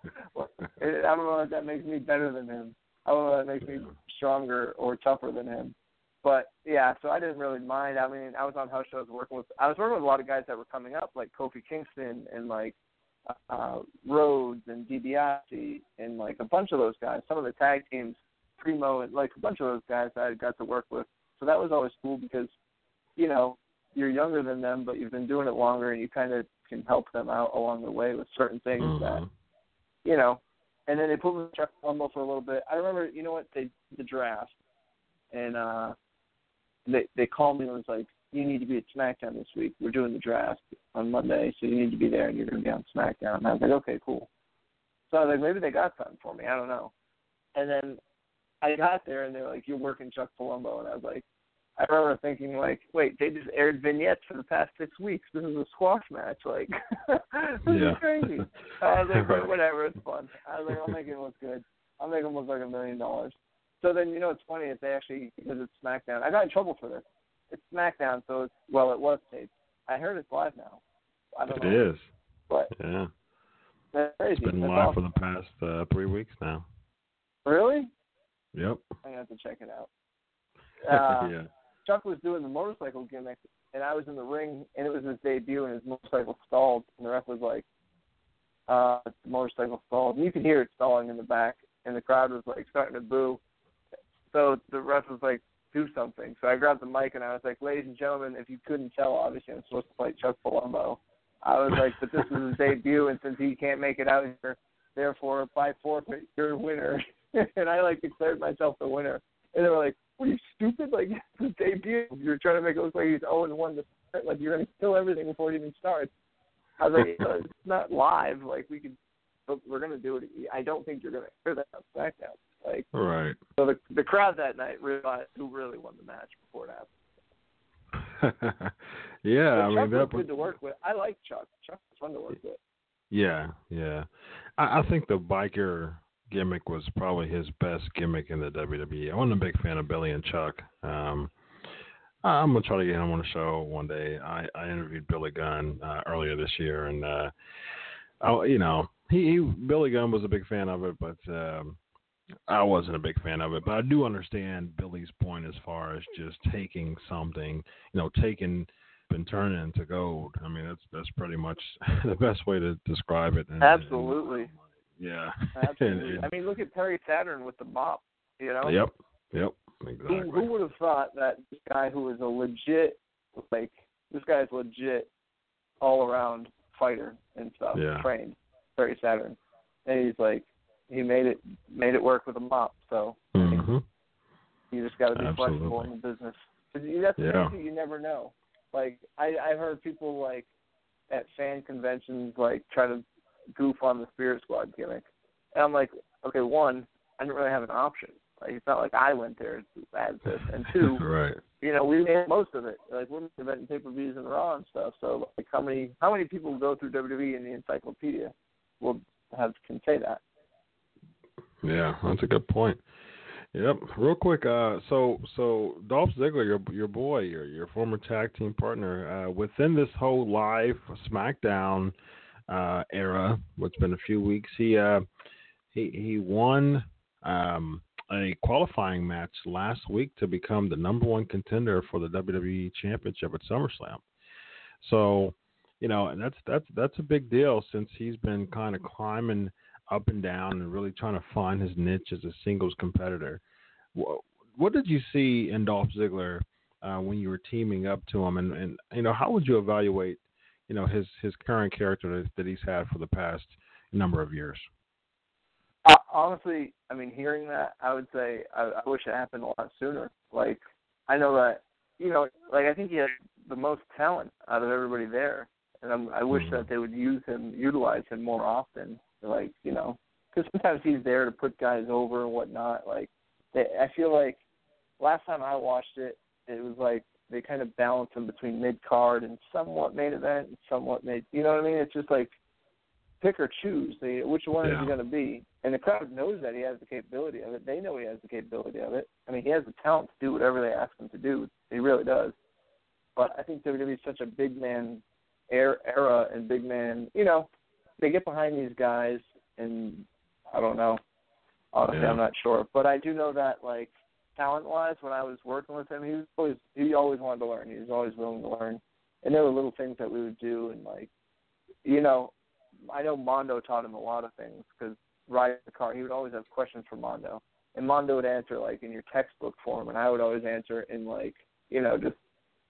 I don't know if that makes me better than him. I don't know if that makes me stronger or tougher than him. But, yeah, so I didn't really mind. I mean, I was on house shows working with – I was working with a lot of guys that were coming up, like Kofi Kingston and, like, uh, Rhodes and DiBiase and, like, a bunch of those guys. Some of the tag teams, Primo, and, like, a bunch of those guys I got to work with. So that was always cool because, you know, you're younger than them, but you've been doing it longer, and you kind of can help them out along the way with certain things mm-hmm. that, you know. And then they put me in Chuck Palumbo for a little bit. I remember, you know what, they did the draft, and uh, they they called me and was like, you need to be at SmackDown this week. We're doing the draft on Monday, so you need to be there, and you're going to be on SmackDown. And I was like, okay, cool. So I was like, maybe they got something for me. I don't know. And then I got there, and they were like, you're working Chuck Palumbo. And I was like, I remember thinking, like, wait, they just aired vignettes for the past six weeks. This is a squash match. Like, this yeah. is crazy. I was like, right. whatever, it's fun. I was like, I'll make it look good. I'll make them look like a million dollars. So then, you know, it's funny if they actually, because it's SmackDown. I got in trouble for this. It's SmackDown, so it's, well, it was taped. I heard it's live now. I don't it know. It is. But yeah. That's crazy. It's been that's live awesome. for the past uh, three weeks now. Really? Yep. I'm going to have to check it out. Uh, yeah. Chuck was doing the motorcycle gimmick, and I was in the ring, and it was his debut, and his motorcycle stalled, and the ref was like, uh, the motorcycle stalled. And you could hear it stalling in the back, and the crowd was, like, starting to boo. So the ref was like, do something. So I grabbed the mic, and I was like, ladies and gentlemen, if you couldn't tell, obviously I'm supposed to fight Chuck Palumbo. I was like, but this is his debut, and since he can't make it out here, therefore, by forfeit, you're a winner. And I, like, declared myself the winner. And they were like, what are you, stupid? Like, it's his debut. You're trying to make it look like he's oh and one to start. Like, you're going to kill everything before it even starts. I was like, it's not live. Like, we could, but we're going to do it. I don't think you're going to hear that on SmackDown. Like, right. So the the crowd that night realized who really won the match before it happened. yeah, but I Chuck mean, that was good to work with. I like Chuck. Chuck was fun to work with. Yeah, yeah. I, I think the biker gimmick was probably his best gimmick in the W W E. I wasn't a big fan of Billy and Chuck. Um, I'm gonna try to get him on the show one day. I, I interviewed Billy Gunn uh, earlier this year, and uh, I, you know, he, he Billy Gunn was a big fan of it, but um, I wasn't a big fan of it. But I do understand Billy's point as far as just taking something, you know, taking and turning it into gold. I mean, that's that's pretty much the best way to describe it. And, Absolutely. And, yeah. Absolutely. and, I mean, look at Perry Saturn with the mop, you know? Yep. Yep. Exactly. Who, who would have thought that this guy who is a legit, like, this guy's legit all-around fighter and stuff, yeah. trained, Perry Saturn. And he's like, he made it made it work with a mop, so mm-hmm. you just got to be Absolutely. flexible in the business. That's the yeah. thing you never know. Like, I, I've heard people, like, at fan conventions, like, try to goof on the Spirit Squad gimmick. And I'm like, okay, one, I didn't really have an option. Like, it's not like I went there to add this. And two, right. you know, we made most of it. Like, we're inventing pay-per-views and Raw and stuff. So, like, how many how many people go through W W E in the encyclopedia will have can say that? Yeah, that's a good point. Yep. Real quick, uh, so so Dolph Ziggler, your your boy, your your former tag team partner, uh, within this whole live SmackDown uh, era, what's been a few weeks, he uh, he he won um, a qualifying match last week to become the number one contender for the W W E Championship at SummerSlam. So, you know, and that's that's that's a big deal since he's been kind of climbing up and down and really trying to find his niche as a singles competitor. What, what did you see in Dolph Ziggler uh, when you were teaming up to him, and, and you know, how would you evaluate, you know, his his current character that, that he's had for the past number of years? Uh, honestly, I mean, hearing that, I would say I, I wish it happened a lot sooner. Like, I know that, you know, like I think he had the most talent out of everybody there, and I'm, I wish mm-hmm. that they would use him, utilize him more often. Like, you know, because sometimes he's there to put guys over and whatnot. Like, they, I feel like last time I watched it, it was like they kind of balanced him between mid-card and somewhat main event and somewhat mid. You know what I mean? It's just like pick or choose. They, which one yeah. is he going to be? And the crowd knows that he has the capability of it. They know he has the capability of it. I mean, he has the talent to do whatever they ask him to do. He really does. But I think W W E is such a big man era and big man, you know, they get behind these guys, and I don't know. Honestly, yeah. I'm not sure. But I do know that, like, talent-wise, when I was working with him, he was always he always wanted to learn. He was always willing to learn. And there were little things that we would do, and, like, you know, I know Mondo taught him a lot of things because riding the car, he would always have questions for Mondo. And Mondo would answer, like, in your textbook form, and I would always answer in, like, you know, just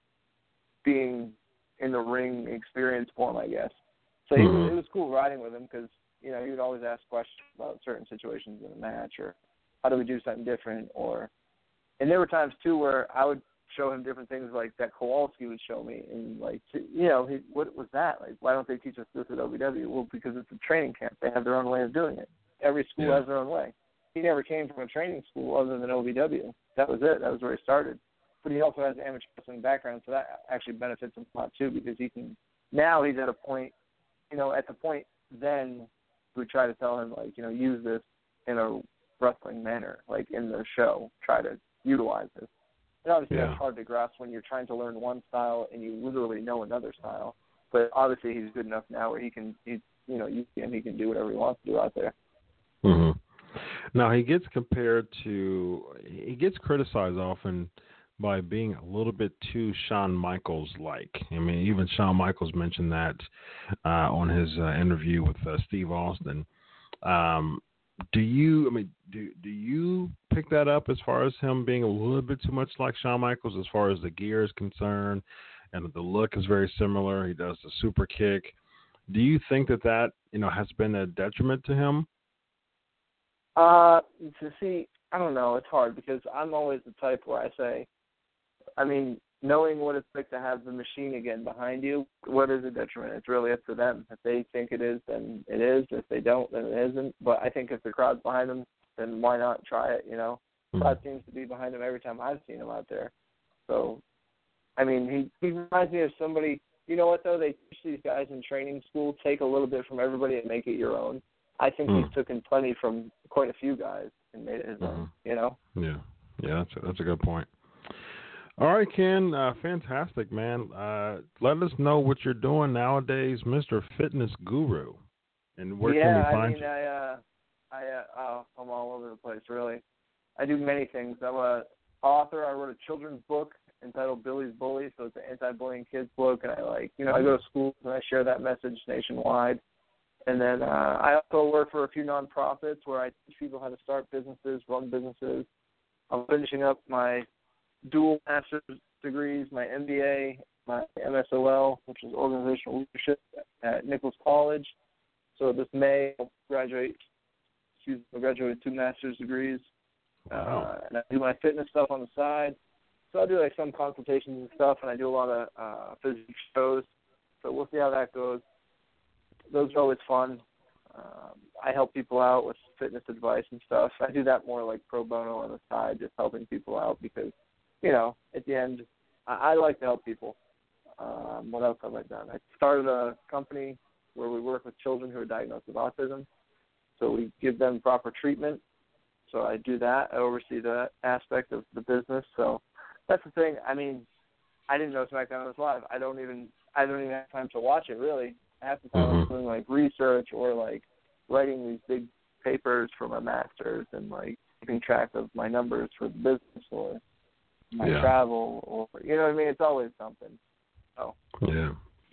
being in the ring experience form, I guess. So he, mm-hmm. it was cool riding with him because, you know, he would always ask questions about certain situations in a match or how do we do something different. Or, and there were times, too, where I would show him different things like that Kowalski would show me. And, like, you know, he, what was that? Like, why don't they teach us this at W W E? Well, because it's a training camp. They have their own way of doing it. Every school yeah. has their own way. He never came from a training school other than O V W. That was it. That was where he started. But he also has an amateur wrestling background, so that actually benefits him a lot, too, because he can – now he's at a point, you know, at the point then we try to tell him, like, you know, use this in a wrestling manner, like in the show. Try to utilize this. And obviously yeah. that's hard to grasp when you're trying to learn one style and you literally know another style. But obviously he's good enough now where he can, he, you know, you see him, he can do whatever he wants to do out there. Mm-hmm. Now, he gets compared to – he gets criticized often – by being a little bit too Shawn Michaels-like. I mean, even Shawn Michaels mentioned that uh, on his uh, interview with uh, Steve Austin. Um, do you, I mean, do do you pick that up as far as him being a little bit too much like Shawn Michaels as far as the gear is concerned, and the look is very similar? He does the super kick. Do you think that that, you know, has been a detriment to him? Uh, to see, I don't know. It's hard because I'm always the type where I say, I mean, knowing what it's like to have the machine again behind you, what is a detriment? It's really up to them. If they think it is, then it is. If they don't, then it isn't. But I think if the crowd's behind them, then why not try it, you know? The Mm-hmm. crowd seems to be behind him every time I've seen him out there. So, I mean, he, he reminds me of somebody, you know what, though? They teach these guys in training school, take a little bit from everybody and make it your own. I think mm. he's taken plenty from quite a few guys and made it his mm-hmm. own, you know? Yeah, yeah, that's a, that's a good point. All right, Ken, uh, fantastic, man. Uh, let us know what you're doing nowadays, Mister Fitness Guru, and where yeah, can we find I mean, you? I, uh, I, uh, oh, I'm all over the place, really. I do many things. I'm a author. I wrote a children's book entitled Billy's Bully, so it's an anti-bullying kids book, and I like, you know, I go to schools and I share that message nationwide. And then uh, I also work for a few nonprofits where I teach people how to start businesses, run businesses. I'm finishing up my dual master's degrees, my M B A, my M S O L, which is organizational leadership at Nichols College. So this May I'll graduate. Excuse me, I'll graduate with two master's degrees. Wow. Uh, and I do my fitness stuff on the side. So I do like some consultations and stuff, and I do a lot of uh, physics shows. So we'll see how that goes. Those are always fun. Um, I help people out with fitness advice and stuff. I do that more like pro bono on the side, just helping people out because, you know, at the end, I, I like to help people. Um, what else have I done? I started a company where we work with children who are diagnosed with autism. So we give them proper treatment. So I do that. I oversee that aspect of the business. So that's the thing. I mean, I didn't know SmackDown was live. I don't even I don't even have time to watch it, really. Half the time Mm-hmm. I'm doing, like, research or, like, writing these big papers for my masters and, like, keeping track of my numbers for the business or my yeah. travel or, you know what I mean? It's always something. So. Yeah.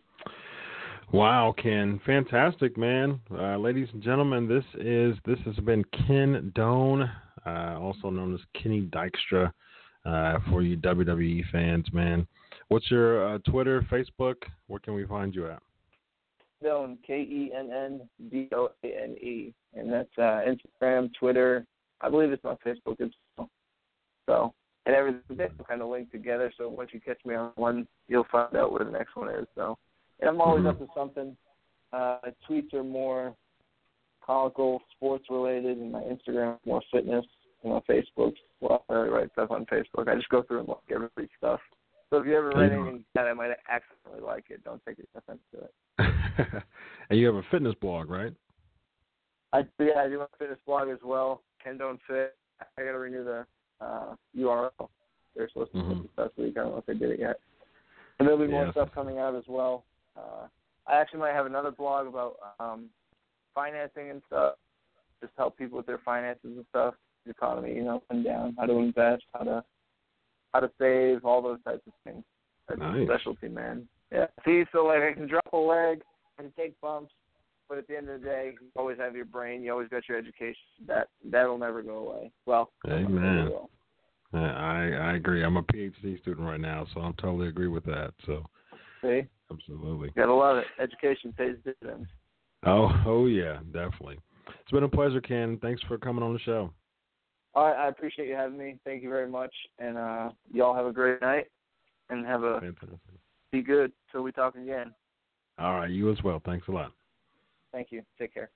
Wow, Ken. Fantastic, man. Uh, ladies and gentlemen, this is this has been Ken Doan, uh, also known as Kenny Dykstra, uh, for you W W E fans, man. What's your uh, Twitter, Facebook? Where can we find you at? Doan, K E N N D O A N E. And that's uh, Instagram, Twitter. I believe it's on Facebook as well. So, and everything's kind of linked together. So once you catch me on one, you'll find out where the next one is. So And I'm always mm-hmm. up to something. Uh, my tweets are more comical, sports related, and my Instagram is more fitness. And my Facebook, well, I really write stuff on Facebook. I just go through and look at everybody's stuff. So if you ever read anything that I might accidentally like it, don't take offense to it. And you have a fitness blog, right? I yeah, I do a fitness blog as well. Ken Don't Fit. I got to renew the uh, U R L. They're supposed to mm-hmm. put this week. I don't know if they did it yet. And there'll be more yes. stuff coming out as well. Uh, I actually might have another blog about um, financing and stuff. Just help people with their finances and stuff. The economy, you know, up and down. How to invest. How to how to save. All those types of things. That's nice. a specialty, man. Yeah. See, so like I can drop a leg and take bumps. But at the end of the day, you always have your brain. You always got your education. That that'll never go away. Well, amen. I I agree. I'm a P H D student right now, so I totally agree with that. So, see, absolutely, gotta love it. Education pays dividends. Oh, oh yeah, definitely. It's been a pleasure, Ken. Thanks for coming on the show. All right, I appreciate you having me. Thank you very much, and uh, y'all have a great night, and have a fantastic. Be good till we talk again. All right, you as well. Thanks a lot. Thank you. Take care.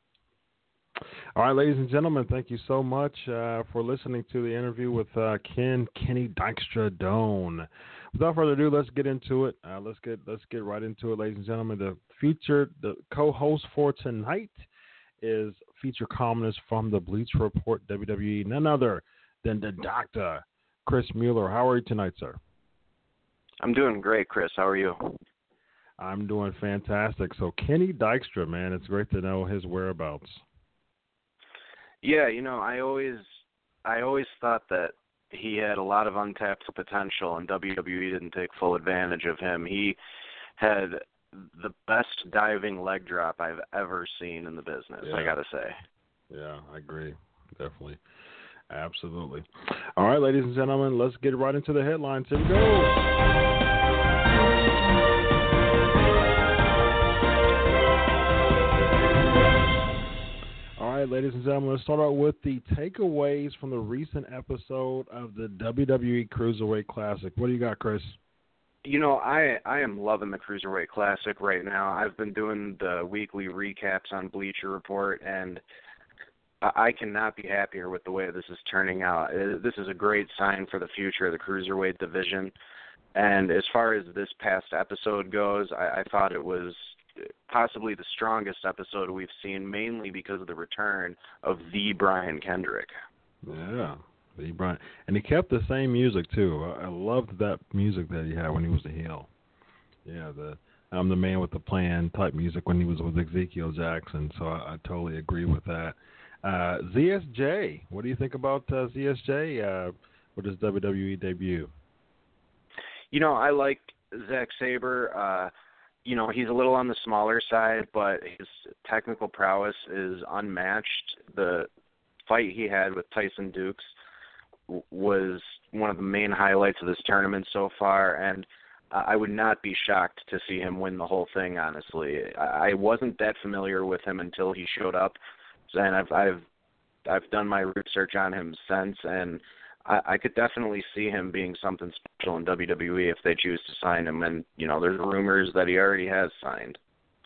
All right, ladies and gentlemen, thank you so much uh, for listening to the interview with uh, Ken Kenny Dykstra Doan. Without further ado, let's get into it. Uh, let's get let's get right into it, ladies and gentlemen. The featured the co-host for tonight is feature columnist from the Bleacher Report W W E, none other than the Doctor Chris Mueller. How are you tonight, sir? I'm doing great, Chris. How are you? I'm doing fantastic. So Kenny Dykstra, man, it's great to know his whereabouts. Yeah, you know, I always, I always thought that he had a lot of untapped potential, and W W E didn't take full advantage of him. He had the best diving leg drop I've ever seen in the business. Yeah. I gotta say. Yeah, I agree. Definitely. Absolutely. All right, ladies and gentlemen, let's get right into the headlines. Here we go. All right, ladies and gentlemen, let's start out with the takeaways from the recent episode of the W W E Cruiserweight Classic. What do you got, Chris? You know, I I am loving the Cruiserweight Classic right now. I've been doing the weekly recaps on Bleacher Report, and I cannot be happier with the way this is turning out. This is a great sign for the future of the Cruiserweight division. And as far as this past episode goes, I, I thought it was possibly the strongest episode we've seen, mainly because of the return of the Brian Kendrick. Yeah, the Brian. And he kept the same music, too. I, I loved that music that he had when he was a heel. Yeah, the I'm the man with the plan type music when he was with Ezekiel Jackson. So I, I totally agree with that. Uh, Z S J, what do you think about uh, Z S J uh, with his W W E debut? You know, I like Zack Sabre. Uh, you know, he's a little on the smaller side, but his technical prowess is unmatched. The fight he had with Tyson Dukes w- was one of the main highlights of this tournament so far, and uh, I would not be shocked to see him win the whole thing, honestly. I, I wasn't that familiar with him until he showed up, and I've I've I've done my research on him since, and I, I could definitely see him being something special in W W E if they choose to sign him. And you know, there's rumors that he already has signed.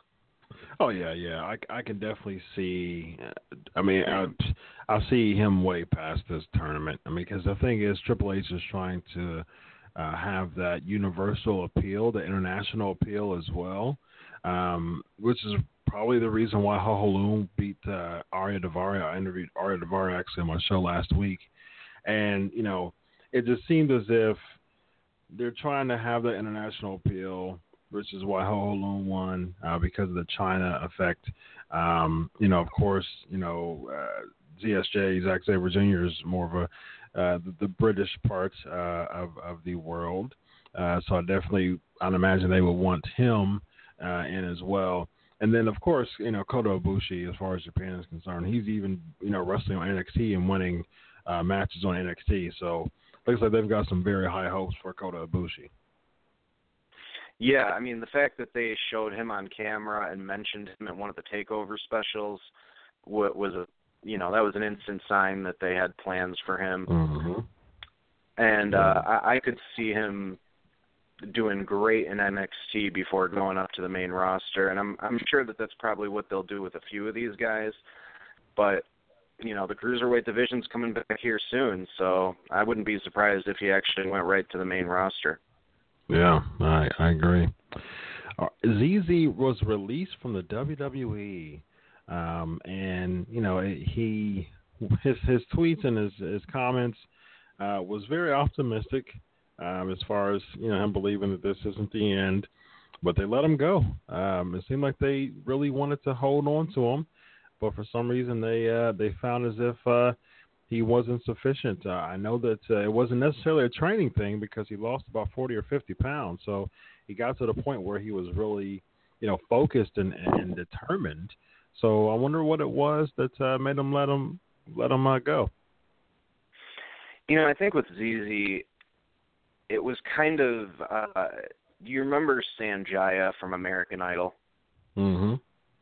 Oh yeah, yeah. I, I can definitely see. I mean, I I see him way past this tournament. I mean, because the thing is, Triple H is trying to uh, have that universal appeal, the international appeal as well, um, which is probably the reason why Ho Ho Lum beat uh, Arya Daivari. I interviewed Arya Daivari actually on my show last week, and you know, it just seemed as if they're trying to have the international appeal, which is why Ho Ho Lum won uh, because of the China effect. Um, you know, of course, you know, uh, Z S J, Zack Sabre Junior is more of a uh, the, the British part uh, of of the world. Uh, so I definitely, I'd imagine they would want him uh, in as well. And then, of course, you know, Kota Ibushi, as far as Japan is concerned, he's even, you know, wrestling on N X T and winning uh, matches on N X T. So looks like they've got some very high hopes for Kota Ibushi. Yeah, I mean, the fact that they showed him on camera and mentioned him at one of the takeover specials was a, you know, that was an instant sign that they had plans for him. Mm-hmm. And uh, I, I could see him doing great in N X T before going up to the main roster, and I'm I'm sure that that's probably what they'll do with a few of these guys. But you know, the cruiserweight division's coming back here soon, so I wouldn't be surprised if he actually went right to the main roster. Yeah, I I agree. Uh, Z Z was released from the W W E, um, and you know he his his tweets and his his comments uh, was very optimistic um, as far as you know him believing that this isn't the end, but they let him go. Um, it seemed like they really wanted to hold on to him, but for some reason they uh, they found as if uh, he wasn't sufficient. Uh, I know that uh, it wasn't necessarily a training thing because he lost about forty or fifty pounds, so he got to the point where he was really, you know, focused and, and determined. So I wonder what it was that uh, made him let him let him uh, go. You know, I think with Z Z, it was kind of. Uh, do you remember Sanjaya from American Idol? Mm-hmm.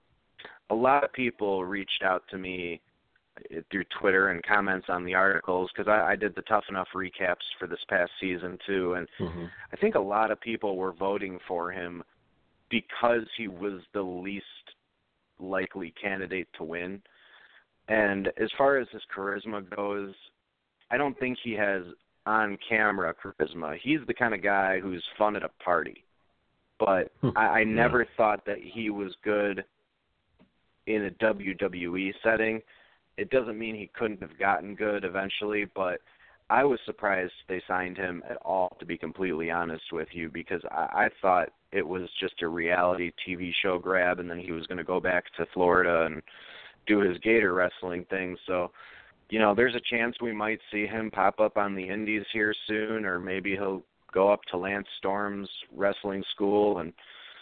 A lot of people reached out to me through Twitter and comments on the articles because I, I did the Tough Enough recaps for this past season too, and mm-hmm. I think a lot of people were voting for him because he was the least likely candidate to win. And as far as his charisma goes, I don't think he has on-camera charisma. He's the kind of guy who's fun at a party, but I, I never yeah. thought that he was good in a W W E setting. It doesn't mean he couldn't have gotten good eventually, but I was surprised they signed him at all, to be completely honest with you, because I, I thought it was just a reality T V show grab, and then he was going to go back to Florida and do his Gator wrestling thing. So, you know, there's a chance we might see him pop up on the Indies here soon, or maybe he'll go up to Lance Storm's wrestling school and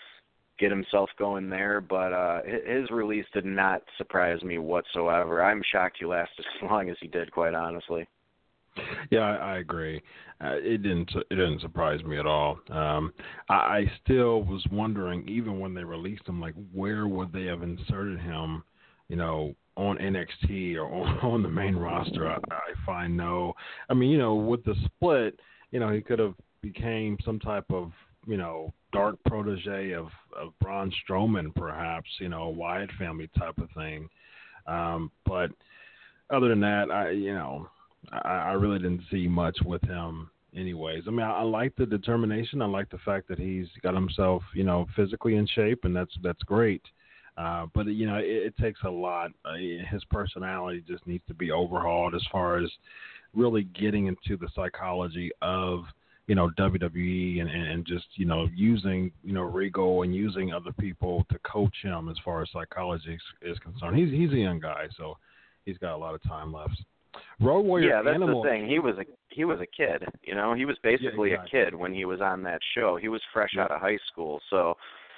get himself going there, but uh, his release did not surprise me whatsoever. I'm shocked he lasted as long as he did, quite honestly. Yeah, I, I agree. Uh, it didn't it didn't surprise me at all. Um, I, I still was wondering, even when they released him, like where would they have inserted him, you know, on N X T or on, on the main roster? I, I find no. I mean, you know, with the split, you know, he could have became some type of, you know, dark protege of, of Braun Strowman, perhaps, you know, a Wyatt family type of thing. Um, but other than that, I, you know, I, I really didn't see much with him anyways. I mean, I, I like the determination. I like the fact that he's got himself, you know, physically in shape, and that's, that's great. Uh, but, you know, it, it takes a lot. Uh, his personality just needs to be overhauled as far as really getting into the psychology of, you know, W W E and, and just, you know, using, you know, Regal and using other people to coach him as far as psychology is, is concerned. He's he's a young guy, so he's got a lot of time left. Road Warrior Yeah, that's Animal. the thing. He was a he was a kid, you know. He was basically yeah, exactly. a kid when he was on that show. He was fresh yeah. out of high school, so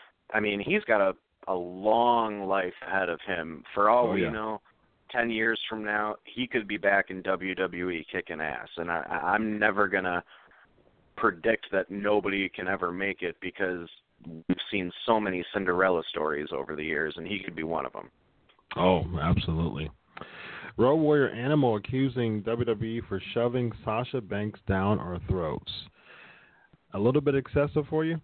I mean, he's got a a long life ahead of him. For all oh, we yeah. know, ten years from now, he could be back in W W E kicking ass, and I, I'm never gonna predict that nobody can ever make it because we've seen so many Cinderella stories over the years, and he could be one of them. Oh, absolutely. Road Warrior Animal accusing W W E for shoving Sasha Banks down our throats. A little bit excessive for you?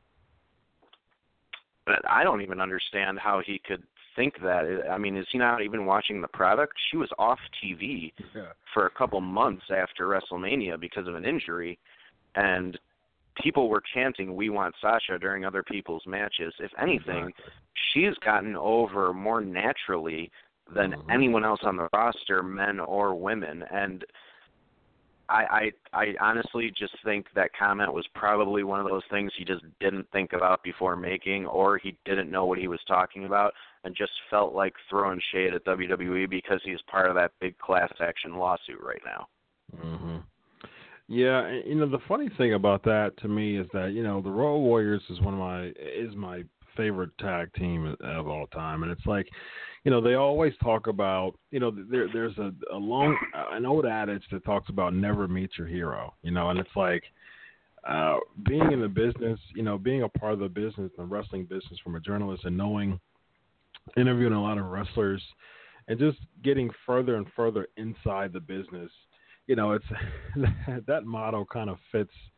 But I don't even understand how he could think that. I mean, is he not even watching the product? She was off T V yeah. for a couple months after WrestleMania because of an injury, and people were chanting, "We want Sasha," during other people's matches. If anything, exactly. she's gotten over more naturally than mm-hmm. anyone else on the roster, men or women. And I, I, I honestly just think that comment was probably one of those things he just didn't think about before making, or he didn't know what he was talking about and just felt like throwing shade at W W E because he's part of that big class action lawsuit right now. Mm-hmm. Yeah, you know, the funny thing about that to me is that, you know, the Road Warriors is one of my is my favorite tag team of all time, and it's like, you know, they always talk about, you know, there there's a, a long an old adage that talks about never meet your hero, you know, and it's like uh, being in the business, you know, being a part of the business, the wrestling business, from a journalist, and knowing, interviewing a lot of wrestlers, and just getting further and further inside the business. You know, it's that motto kind of fits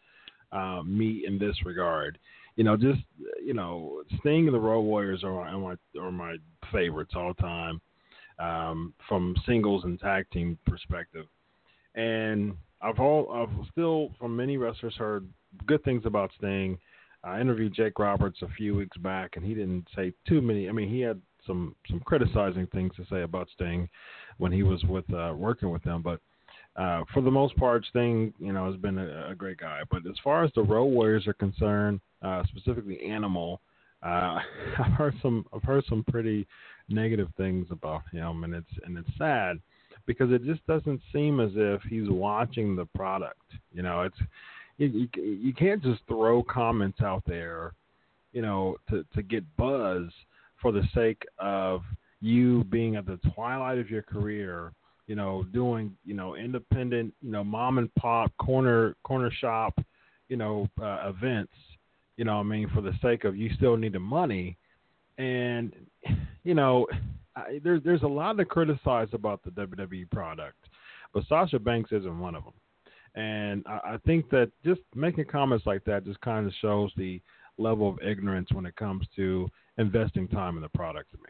uh, meet in this regard. You know, just you know, Sting and the Road Warriors are, are my are my favorites all time, um, from singles and tag team perspective. And I've all I've still from many wrestlers heard good things about Sting. I interviewed Jake Roberts a few weeks back, and he didn't say too many. I mean, he had some some criticizing things to say about Sting when he was with uh, working with them, but. Uh, for the most part, Sting, you know, has been a, a great guy. But as far as the Road Warriors are concerned, uh, specifically Animal, uh, I've heard some, I've heard some pretty negative things about him, and it's and it's sad because it just doesn't seem as if he's watching the product. You know, it's you, you, you can't just throw comments out there, you know, to to get buzz for the sake of you being at the twilight of your career. You know, doing, you know, independent, you know, mom and pop corner corner shop, you know, uh, events, you know what I mean, for the sake of you still need the money. And, you know, I, there, there's a lot to criticize about the W W E product, but Sasha Banks isn't one of them. And I, I think that just making comments like that just kind of shows the level of ignorance when it comes to investing time in the product to me.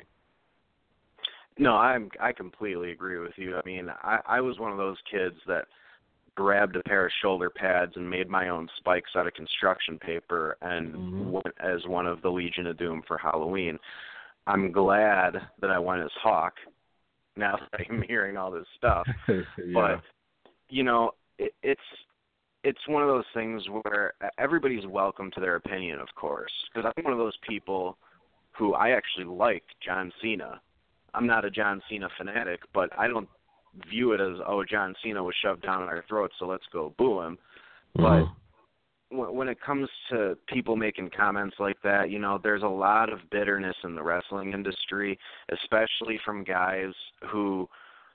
No, I'm I completely agree with you. I mean, I, I was one of those kids that grabbed a pair of shoulder pads and made my own spikes out of construction paper and mm-hmm. went as one of the Legion of Doom for Halloween. I'm glad that I went as Hawk now that I'm hearing all this stuff. yeah. But, you know, it, it's it's one of those things where everybody's welcome to their opinion, of course, because I'm one of those people who I actually like John Cena. I'm not a John Cena fanatic, but I don't view it as, oh, John Cena was shoved down our throats, so let's go boo him. Mm-hmm. But when it comes to people making comments like that, you know, there's a lot of bitterness in the wrestling industry, especially from guys who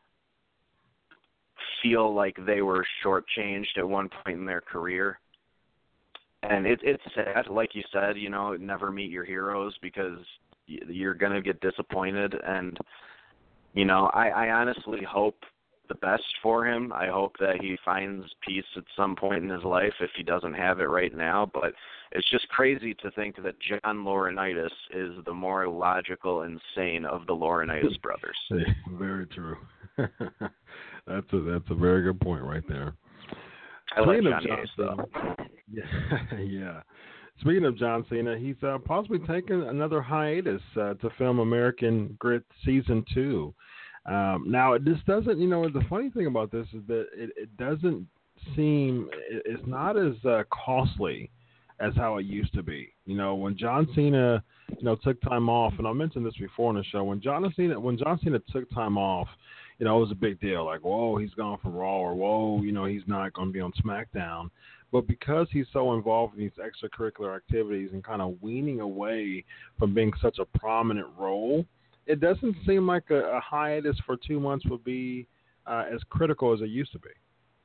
feel like they were shortchanged at one point in their career. And it, it's sad, like you said, you know, never meet your heroes because you're going to get disappointed. And, you know, I, I honestly hope the best for him. I hope that he finds peace at some point in his life if he doesn't have it right now. But it's just crazy to think that John Laurinaitis is the more logical and sane of the Laurinaitis brothers. Very true. that's a that's a very good point right there. I like Johnny Ace, though. Yeah, yeah. Speaking of John Cena, he's uh, possibly taken another hiatus uh, to film American Grit Season two. Um, now, this doesn't, you know, the funny thing about this is that it, it doesn't seem, it, it's not as uh, costly as how it used to be. You know, when John Cena, you know, took time off, and I mentioned this before on the show, when John Cena, when John Cena took time off, you know, it was a big deal. Like, whoa, he's gone from Raw, or whoa, you know, he's not going to be on SmackDown. But because he's so involved in these extracurricular activities and kind of weaning away from being such a prominent role, it doesn't seem like a, a hiatus for two months would be uh, as critical as it used to be.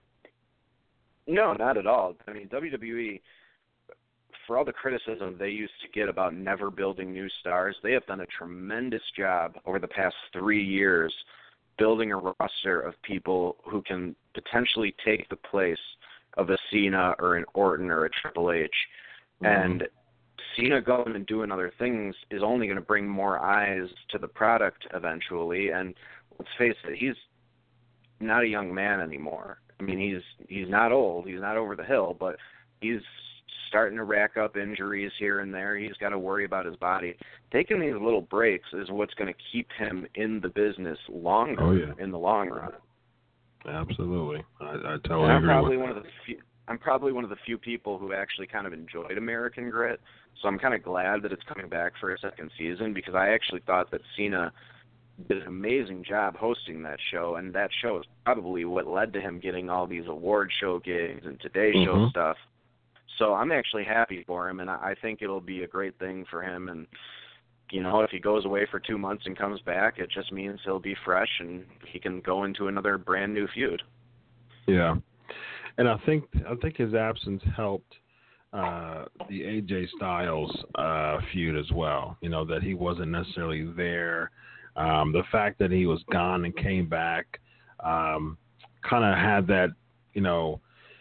No, not at all. I mean, W W E, for all the criticism they used to get about never building new stars, they have done a tremendous job over the past three years building a roster of people who can potentially take the place of a Cena or an Orton or a Triple H. Mm-hmm. And Cena going and doing other things is only going to bring more eyes to the product eventually. And let's face it, he's not a young man anymore. I mean, he's he's not old. He's not over the hill, but he's starting to rack up injuries here and there. He's got to worry about his body. Taking these little breaks is what's going to keep him in the business longer oh, yeah. in the long run. Absolutely, I, I totally I'm agree. Probably with one that. of the few, I'm probably one of the few people who actually kind of enjoyed American Grit, so I'm kind of glad that it's coming back for a second season because I actually thought that Cena did an amazing job hosting that show, and that show is probably what led to him getting all these award show gigs and Today Show mm-hmm. stuff. So I'm actually happy for him, and I think it'll be a great thing for him. And you know, if he goes away for two months and comes back, it just means he'll be fresh and he can go into another brand new feud. Yeah, and I think I think his absence helped uh, the A J Styles uh, feud as well. You know, that he wasn't necessarily there. Um, the fact that he was gone and came back um, kind of had that, you know,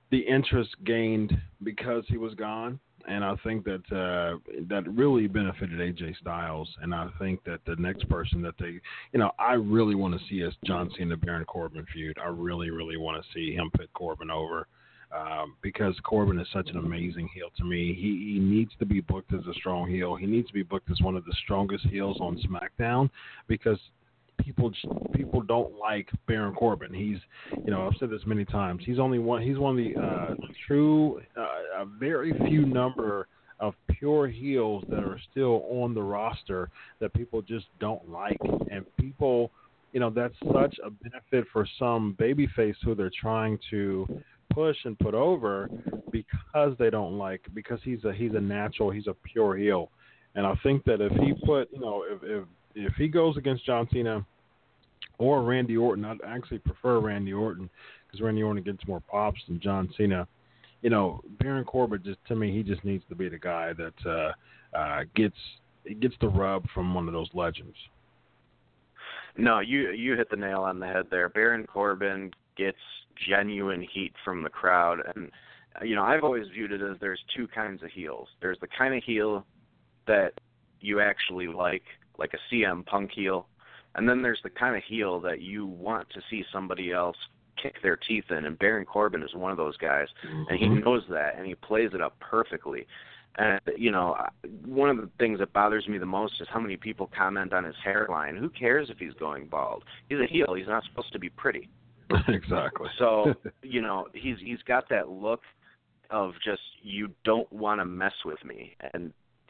the interest gained because he was gone. And I think that uh, that really benefited A J Styles. And I think that the next person that they, you know, I really want to see is John Cena Baron Corbin feud. I really, really want to see him put Corbin over um, because Corbin is such an amazing heel to me. He, he needs to be booked as a strong heel. He needs to be booked as one of the strongest heels on SmackDown because people people don't like Baron Corbin. He's, you know, I've said this many times. He's only one. He's one of the uh, true, uh, a very few number of pure heels that are still on the roster that people just don't like. And people, you know, that's such a benefit for some babyface who they're trying to push and put over because they don't like, because he's a he's a natural, he's a pure heel. And I think that if he put, you know, if if If he goes against John Cena or Randy Orton, I'd actually prefer Randy Orton because Randy Orton gets more pops than John Cena. You know, Baron Corbin, just to me, he just needs to be the guy that uh, uh, gets gets the rub from one of those legends. No, you you hit the nail on the head there. Baron Corbin gets genuine heat from the crowd, and you know, I've always viewed it as there's two kinds of heels. There's the kind of heel that you actually like, like a C M Punk heel, and then there's the kind of heel that you want to see somebody else kick their teeth in, and Baron Corbin is one of those guys, mm-hmm. and he knows that, and he plays it up perfectly. And, you know, one of the things that bothers me the most is how many people comment on his hairline. Who cares if he's going bald? He's a heel. He's not supposed to be pretty. Exactly. So, you know, he's he's got that look of just, you don't want to mess with me. And,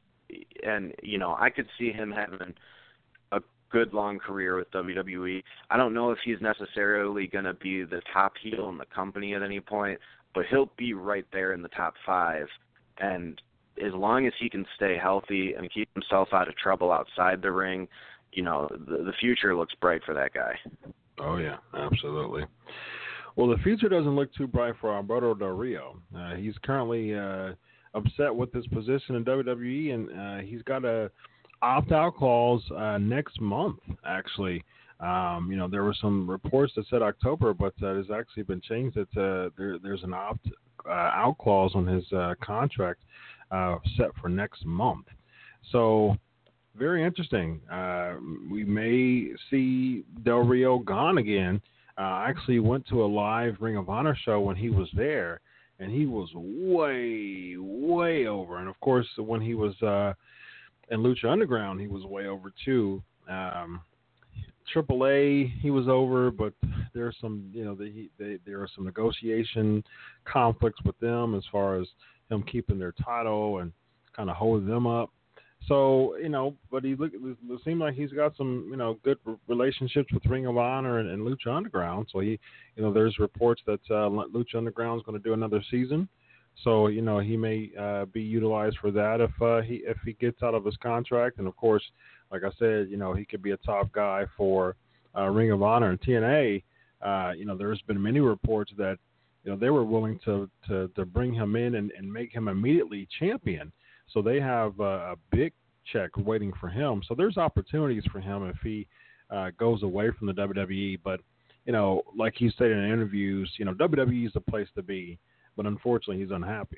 and you know, I could see him having a good long career with W W E. I don't know if he's necessarily going to be the top heel in the company at any point, but he'll be right there in the top five. And as long as he can stay healthy and keep himself out of trouble outside the ring, you know, the, the future looks bright for that guy. Oh, yeah, absolutely. Well, the future doesn't look too bright for Alberto Del Rio. Uh, he's currently uh, upset with his position in W W E, and uh, he's got a opt-out clause uh, next month, actually. Um, you know, there were some reports that said October, but uh, it's actually been changed that uh, there, there's an opt-out uh, clause on his uh, contract uh, set for next month. So, very interesting. Uh, we may see Del Rio gone again. Uh, I actually went to a live Ring of Honor show when he was there, and he was way, way over. And, of course, when he was uh, in Lucha Underground, he was way over, too. Um, Triple A, he was over, but there's some, you know, the, they, there are some negotiation conflicts with them as far as him keeping their title and kind of holding them up. So, you know, but he look, it seemed like he's got some, you know, good relationships with Ring of Honor and, and Lucha Underground. So he, you know, there's reports that uh, Lucha Underground is going to do another season. So, you know, he may uh, be utilized for that if uh, he if he gets out of his contract. And of course, like I said, you know, he could be a top guy for uh, Ring of Honor and T N A. Uh, you know, there's been many reports that, you know, they were willing to to, to bring him in and, and make him immediately champion. So they have a, a big check waiting for him. So there's opportunities for him if he uh, goes away from the W W E. But, you know, like he said in interviews, you know, W W E is the place to be. But unfortunately, he's unhappy.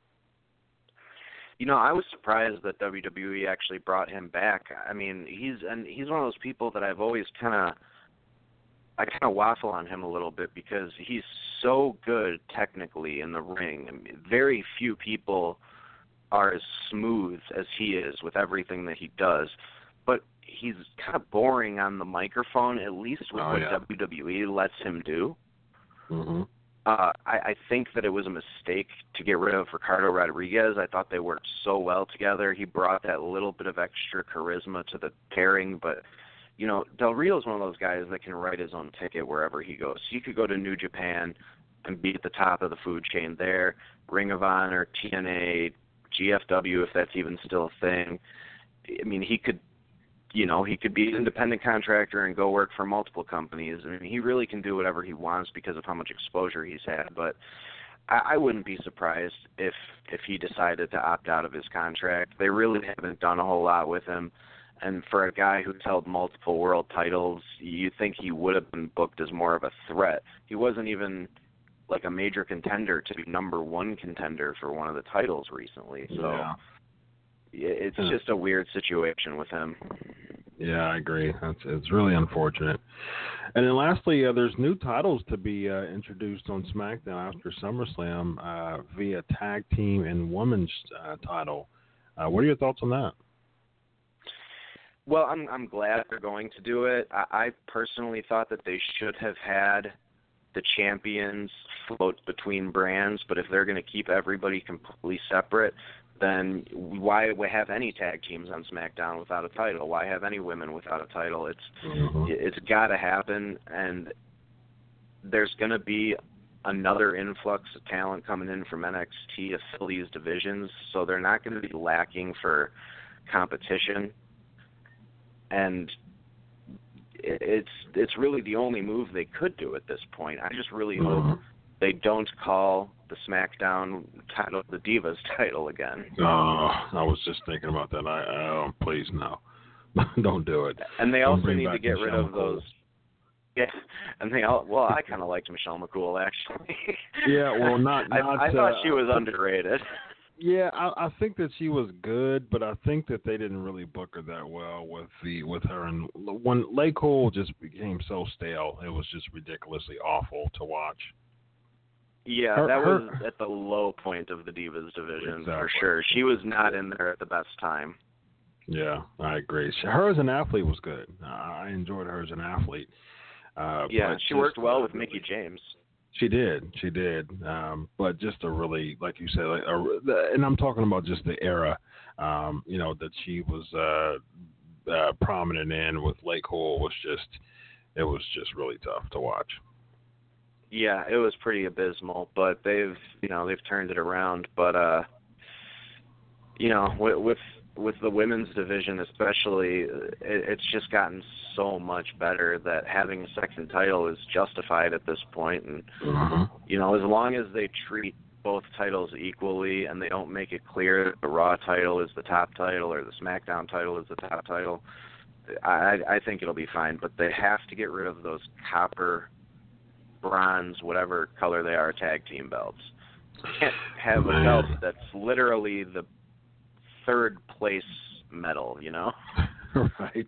You know, I was surprised that W W E actually brought him back. I mean, he's and he's one of those people that I've always kind of I kind of waffle on him a little bit because he's so good technically in the ring. I mean, very few people are as smooth as he is with everything that he does, but he's kind of boring on the microphone, at least with oh, what yeah. W W E lets him do. Mm-hmm. Uh, I, I think that it was a mistake to get rid of Ricardo Rodriguez. I thought they worked so well together. He brought that little bit of extra charisma to the pairing, but you know, Del Rio is one of those guys that can write his own ticket wherever he goes. He could go to New Japan and be at the top of the food chain there, Ring of Honor, T N A, G F W, if that's even still a thing. I mean, he could, you know, he could be an independent contractor and go work for multiple companies. I mean, he really can do whatever he wants because of how much exposure he's had. But I, I wouldn't be surprised if if he decided to opt out of his contract. They really haven't done a whole lot with him. And for a guy who's held multiple world titles, you'd think he would have been booked as more of a threat. He wasn't even like a major contender to be number one contender for one of the titles recently. So Yeah. it's Yeah. just a weird situation with him. Yeah, I agree. That's it's really unfortunate. And then lastly, uh, there's new titles to be uh, introduced on SmackDown after SummerSlam uh, via tag team and women's uh, title. Uh, what are your thoughts on that? Well, I'm I'm glad they're going to do it. I, I personally thought that they should have had the champions float between brands, but if they're going to keep everybody completely separate, then why have any tag teams on SmackDown without a title? Why have any women without a title? It's Mm-hmm. it's got to happen, and there's going to be another influx of talent coming in from N X T to fill these divisions, so they're not going to be lacking for competition. And it's it's really the only move they could do at this point. I just really Mm-hmm. hope they don't call the SmackDown title the Divas title again. Oh, I was just thinking about that. I oh, please no, don't do it. And they Don't also bring need to back get rid Michelle of those. Yeah, and they all. Well, I kind of liked Michelle McCool actually. Yeah, well, not. I, not I thought uh, she was underrated. Yeah, I, I think that she was good, but I think that they didn't really book her that well with the with her. And when Lay Cole just became so stale, it was just ridiculously awful to watch. Yeah, Her- that her- was at the low point of the Divas division Exactly. for sure. She was not in there at the best time. Yeah, I agree. She, her as an athlete was good. Uh, I enjoyed her as an athlete. Uh, Yeah, but she just, worked well uh, with Mickie James. She did, she did. Um, but just a really, like you said, like a, and I'm talking about just the era, um, you know, that she was uh, uh, prominent in with Lay Cole was just, it was just really tough to watch. Yeah, it was pretty abysmal, but they've, you know, they've turned it around. But, uh, you know, with with, with the women's division especially, it, it's just gotten so much better that having a second title is justified at this point. And, Mm-hmm. you know, as long as they treat both titles equally and they don't make it clear that the Raw title is the top title or the SmackDown title is the top title, I, I think it'll be fine. But they have to get rid of those copper, bronze, whatever color they are, tag team belts. You can't have Man. a belt that's literally the third place medal, you know? Right.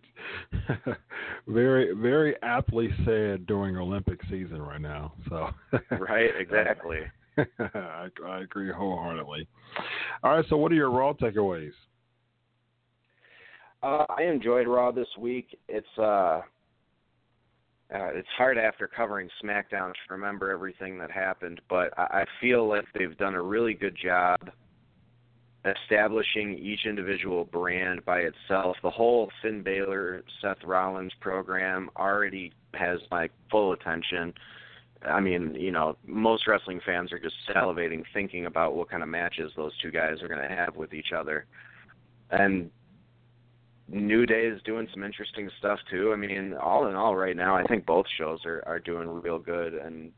very, very aptly said during Olympic season right now. So. Right, exactly. I, I agree wholeheartedly. All right, so what are your Raw takeaways? Uh, I enjoyed Raw this week. It's uh, uh, it's hard after covering SmackDown to remember everything that happened, but I, I feel like they've done a really good job establishing each individual brand by itself. The whole Finn Balor, Seth Rollins program already has my full attention. I mean, you know, most wrestling fans are just salivating thinking about what kind of matches those two guys are going to have with each other. And New Day is doing some interesting stuff too. I mean, all in all, right now, I think both shows are, are doing real good, and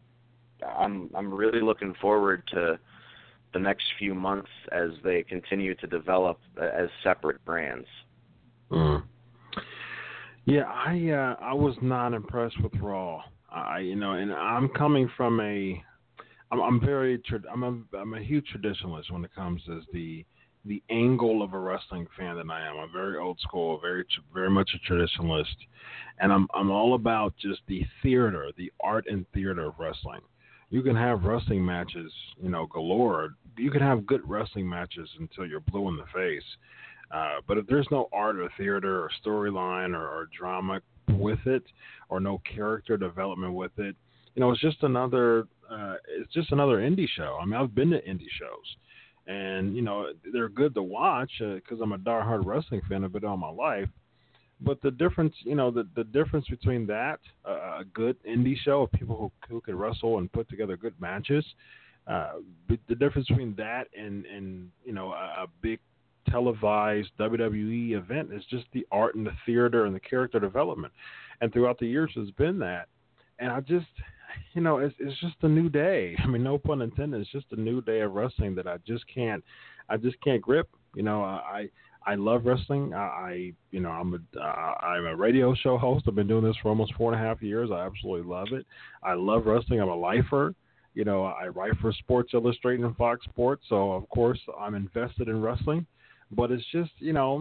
I'm I'm really looking forward to the next few months as they continue to develop as separate brands. Mm. Yeah, I uh, I was not impressed with Raw. I you know, and I'm coming from a, I'm, I'm very I'm a I'm a huge traditionalist when it comes to the the angle of a wrestling fan that I am. I'm very old school, very very much a traditionalist, and I'm I'm all about just the theater, the art and theater of wrestling. You can have wrestling matches, you know, galore. You can have good wrestling matches until you're blue in the face. Uh, but if there's no art or theater or storyline or, or drama with it, or no character development with it, you know, it's just another. Uh, it's just another indie show. I mean, I've been to indie shows, and you know, they're good to watch because uh, I'm a diehard wrestling fan. I've been all my life. But the difference, you know, the, the difference between that, uh, a good indie show of people who, who can wrestle and put together good matches, uh, the difference between that and, and you know, a, a big televised W W E event is just the art and the theater and the character development. And throughout the years, it's been that. And I just, you know, it's, it's just a new day. I mean, no pun intended. It's just a new day of wrestling that I just can't, I just can't grip. You know, I. I love wrestling. I, I, you know, I'm a, uh, I'm a radio show host. I've been doing this for almost four and a half years. I absolutely love it. I love wrestling. I'm a lifer. You know, I write for Sports Illustrated and Fox Sports, so of course I'm invested in wrestling. But it's just, you know,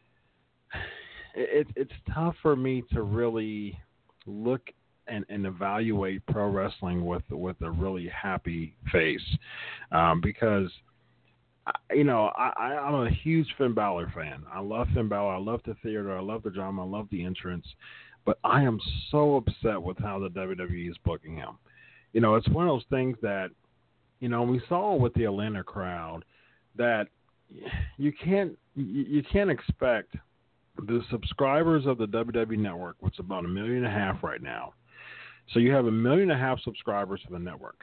it, it's tough for me to really look and, and evaluate pro wrestling with with a really happy face, um, because, you know, I, I'm a huge Finn Balor fan. I love Finn Balor. I love the theater. I love the drama. I love the entrance. But I am so upset with how the W W E is booking him. You know, it's one of those things that, you know, we saw with the Atlanta crowd that you can't you can't expect the subscribers of the W W E Network, which is about a million and a half right now. So you have a million and a half subscribers for the network.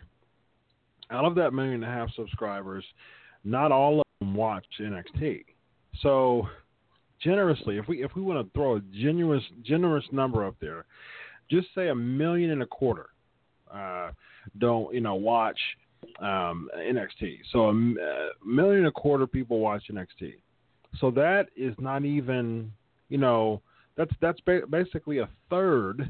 Out of that million and a half subscribers, not all of them watch N X T. So generously, if we if we want to throw a generous generous number up there, just say a million and a quarter uh, don't you know watch um, N X T. So a, a million and a quarter people watch N X T. So that is not even you know that's that's ba- basically a third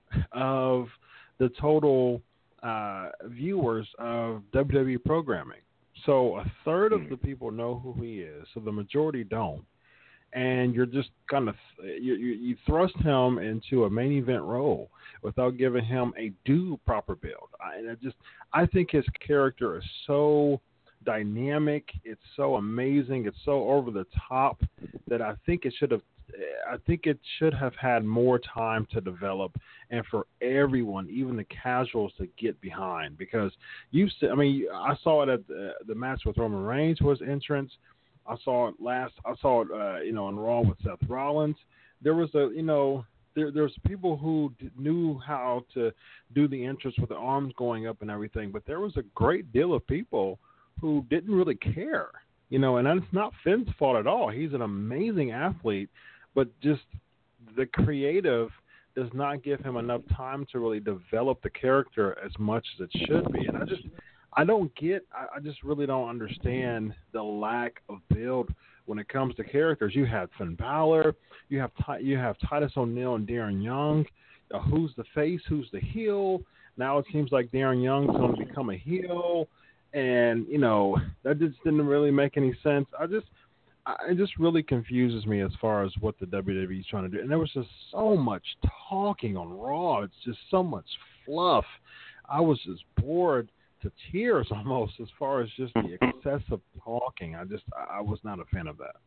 of the total uh, viewers of W W E programming. So a third of the people know who he is, so the majority don't. And you're just kind of you, you, you thrust him into a main event role without giving him a due proper build. I, and I just I think his character is so dynamic, it's so amazing, it's so over the top that I think it should have I think it should have had more time to develop and for everyone, even the casuals, to get behind. Because you, I mean, I saw it at the, the match with Roman Reigns was entrance. I saw it last. I saw it, uh, you know, in Raw with Seth Rollins. There was a, you know, there there's people who d- knew how to do the entrance with the arms going up and everything. But there was a great deal of people who didn't really care, you know. And that's not Finn's fault at all. He's an amazing athlete. But just the creative does not give him enough time to really develop the character as much as it should be. And I just, I don't get, I, I just really don't understand the lack of build when it comes to characters. You have Finn Balor, you have you have Titus O'Neil and Darren Young. Uh, who's the face? Who's the heel? Now it seems like Darren Young's going to become a heel, and you know that just didn't really make any sense. I just. It just really confuses me as far as what the W W E is trying to do. And there was just so much talking on Raw. It's just so much fluff. I was just bored to tears almost as far as just the excessive talking. I just, I was not a fan of that.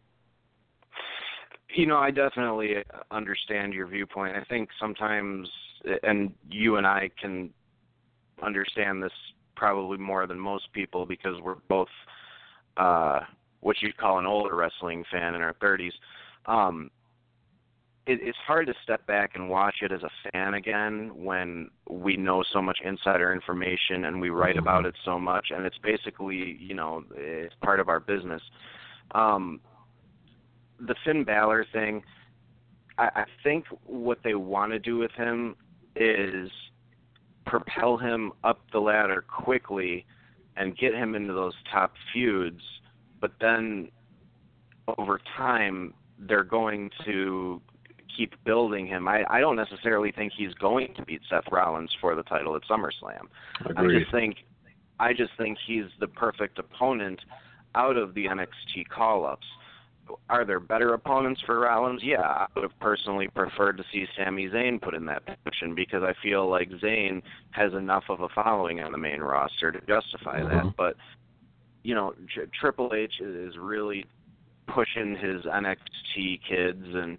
You know, I definitely understand your viewpoint. I think sometimes, and you and I can understand this probably more than most people because we're both, uh, what you'd call an older wrestling fan in our thirties, um, it, it's hard to step back and watch it as a fan again when we know so much insider information and we write about it so much, and it's basically, you know, it's part of our business. Um, the Finn Balor thing, I, I think what they want to do with him is propel him up the ladder quickly and get him into those top feuds. But then over time, they're going to keep building him. I, I don't necessarily think he's going to beat Seth Rollins for the title at SummerSlam. Agreed. I just think I just think he's the perfect opponent out of the N X T call-ups. Are there better opponents for Rollins? Yeah, I would have personally preferred to see Sami Zayn put in that position because I feel like Zayn has enough of a following on the main roster to justify mm-hmm. that. But you know, Tr- Triple H is really pushing his N X T kids, and,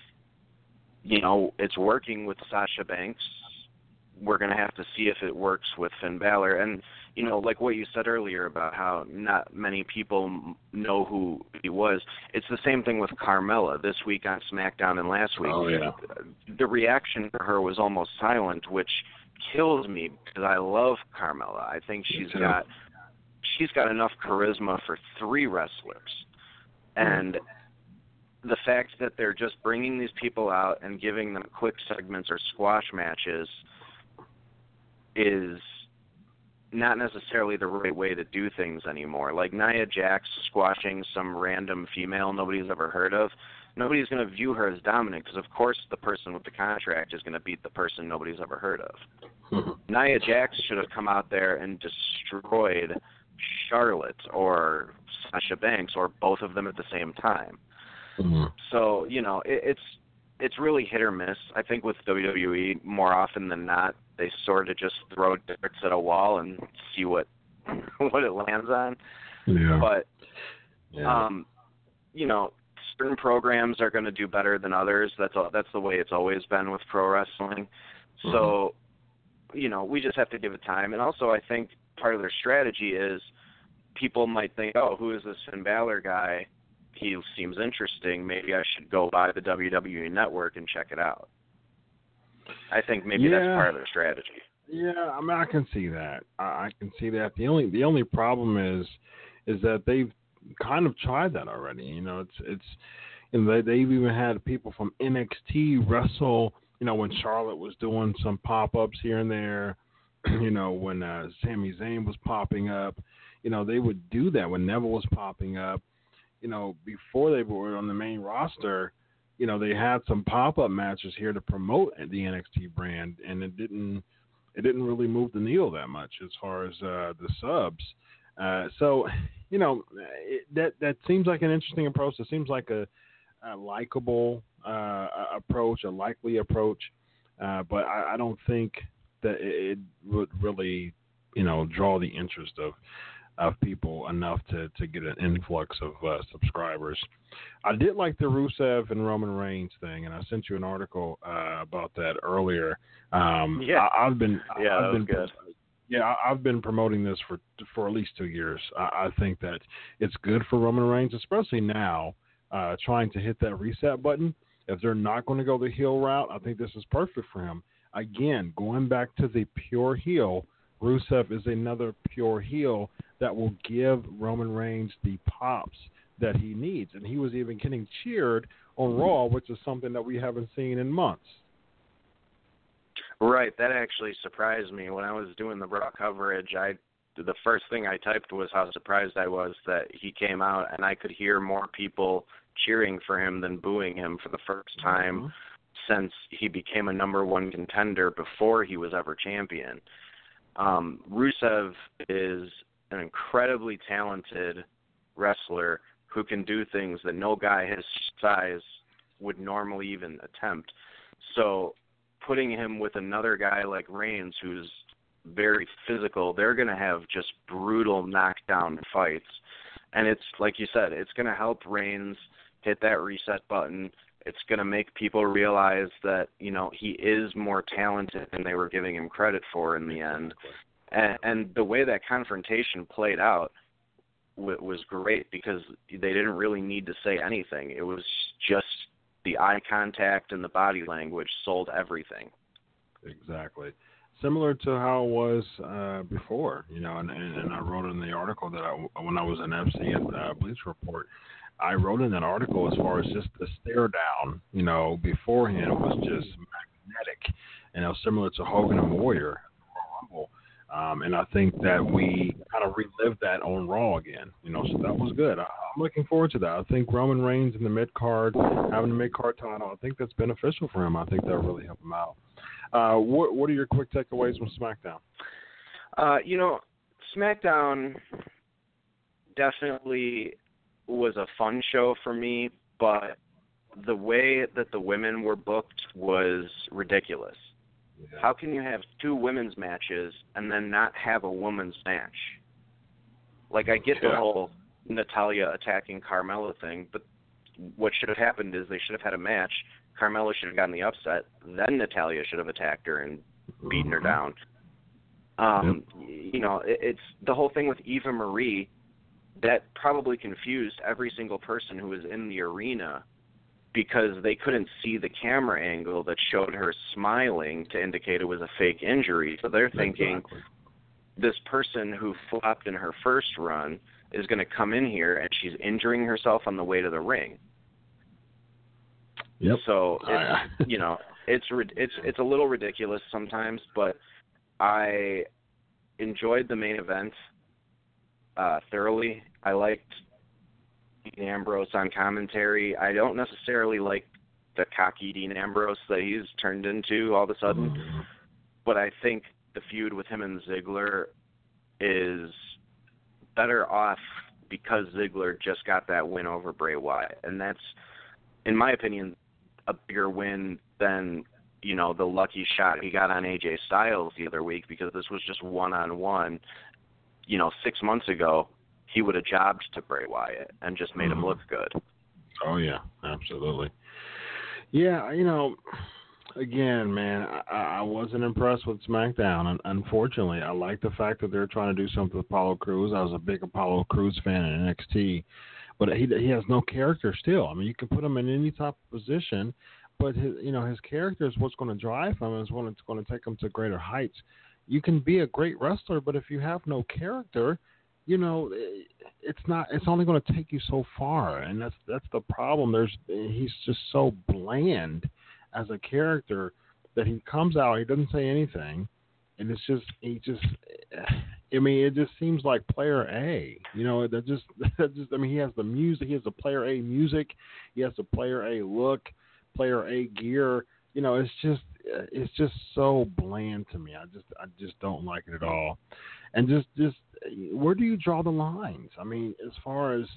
you know, it's working with Sasha Banks. We're going to have to see if it works with Finn Balor. And, you know, like what you said earlier about how not many people know who he was, it's the same thing with Carmella this week on SmackDown and last week. Oh, yeah. The reaction for her was almost silent, which kills me because I love Carmella. I think she's got... She's got enough charisma for three wrestlers. And the fact that they're just bringing these people out and giving them quick segments or squash matches is not necessarily the right way to do things anymore. Like Nia Jax squashing some random female nobody's ever heard of, nobody's going to view her as dominant because, of course, the person with the contract is going to beat the person nobody's ever heard of. Nia Jax should have come out there and destroyed Charlotte or Sasha Banks or both of them at the same time. Mm-hmm. So, you know, it, it's it's really hit or miss. I think with W W E, more often than not, they sort of just throw darts at a wall and see what what it lands on. Yeah. But, yeah. um, you know, certain programs are going to do better than others. That's all, that's the way it's always been with pro wrestling. Mm-hmm. So, you know, we just have to give it time. And also, I think part of their strategy is people might think, oh, who is this Finn Balor guy? He seems interesting. Maybe I should go by the W W E Network and check it out. I think maybe yeah. that's part of their strategy. Yeah, I mean, I can see that. I, I can see that. The only the only problem is is that they've kind of tried that already. You know, it's it's and they they've even had people from N X T wrestle. You know, when Charlotte was doing some pop ups here and there. You know, when uh, Sami Zayn was popping up. You know, they would do that when Neville was popping up. You know, before they were on the main roster, you know, they had some pop-up matches here to promote the N X T brand, and it didn't it didn't really move the needle that much as far as uh, the subs. Uh, so, you know, it, that that seems like an interesting approach. It seems like a, a likable uh, approach, a likely approach, uh, but I, I don't think that it would really, you know, draw the interest of of people enough to, to get an influx of uh, subscribers. I did like the Rusev and Roman Reigns thing, and I sent you an article uh, about that earlier. Um, yeah, I, I've been yeah, I've that been, was good. Yeah, I've been promoting this for for at least two years. I, I think that it's good for Roman Reigns, especially now, uh, trying to hit that reset button. If they're not going to go the heel route, I think this is perfect for him. Again, going back to the pure heel, Rusev is another pure heel that will give Roman Reigns the pops that he needs. And he was even getting cheered on Raw, which is something that we haven't seen in months. Right. That actually surprised me. When I was doing the Raw coverage, I the first thing I typed was how surprised I was that he came out and I could hear more people cheering for him than booing him for the first time mm-hmm. since he became a number one contender before he was ever champion. Um, Rusev is an incredibly talented wrestler who can do things that no guy his size would normally even attempt. So putting him with another guy like Reigns, who's very physical, they're going to have just brutal knockdown fights. And it's, like you said, it's going to help Reigns hit that reset button. It's going to make people realize that, you know, he is more talented than they were giving him credit for in the end. And, and the way that confrontation played out w- was great because they didn't really need to say anything. It was just the eye contact and the body language sold everything. Exactly. Similar to how it was uh, before, you know, and, and, and I wrote in the article that I, when I was an F C at uh, Bleach Report, I wrote in that article as far as just the stare down, you know, beforehand was just magnetic, and it was similar to Hogan and Warrior, Rumble. Um, and I think that we kind of relived that on Raw again, you know, so that was good. I, I'm looking forward to that. I think Roman Reigns in the mid-card, having the mid-card title, I think that's beneficial for him. I think that'll really help him out. Uh, what, what are your quick takeaways from SmackDown? Uh, you know, SmackDown definitely was a fun show for me, but the way that the women were booked was ridiculous. Yeah. How can you have two women's matches and then not have a women's match? Like, I get yeah. the whole Natalya attacking Carmella thing, but what should have happened is they should have had a match. Carmella should have gotten the upset. Then Natalya should have attacked her and beaten her down. Um, yep. You know, it, it's the whole thing with Eva Marie that probably confused every single person who was in the arena because they couldn't see the camera angle that showed her smiling to indicate it was a fake injury. So they're thinking exactly. this person who flopped in her first run is going to come in here and she's injuring herself on the way to the ring. Yep. So it's, you know, it's it's it's a little ridiculous sometimes, but I enjoyed the main event uh, thoroughly. I liked Dean Ambrose on commentary. I don't necessarily like the cocky Dean Ambrose that he's turned into all of a sudden, mm-hmm. but I think the feud with him and Ziggler is better off because Ziggler just got that win over Bray Wyatt, and that's, in my opinion, a bigger win than, you know, the lucky shot he got on A J Styles the other week, because this was just one-on-one. You know, six months ago, he would have jobbed to Bray Wyatt and just made mm-hmm. him look good. Oh, yeah, absolutely. Yeah, you know, again, man, I, I wasn't impressed with SmackDown. And unfortunately, I like the fact that they're trying to do something with Apollo Crews. I was a big Apollo Crews fan in N X T, but he he has no character still. I mean, you can put him in any type of position, but his, you know, his character is what's going to drive him, is what's going to take him to greater heights. You can be a great wrestler, but if you have no character, you know, it's not. It's only going to take you so far, and that's that's the problem. There's he's just so bland as a character that he comes out, he doesn't say anything, and it's just he just. I mean, it just seems like player A. You know, that just that just. I mean, he has the music. He has the player A music. He has the player A look, player A gear. You know, it's just it's just so bland to me. I just I just don't like it at all. And just just where do you draw the lines? I mean, as far as,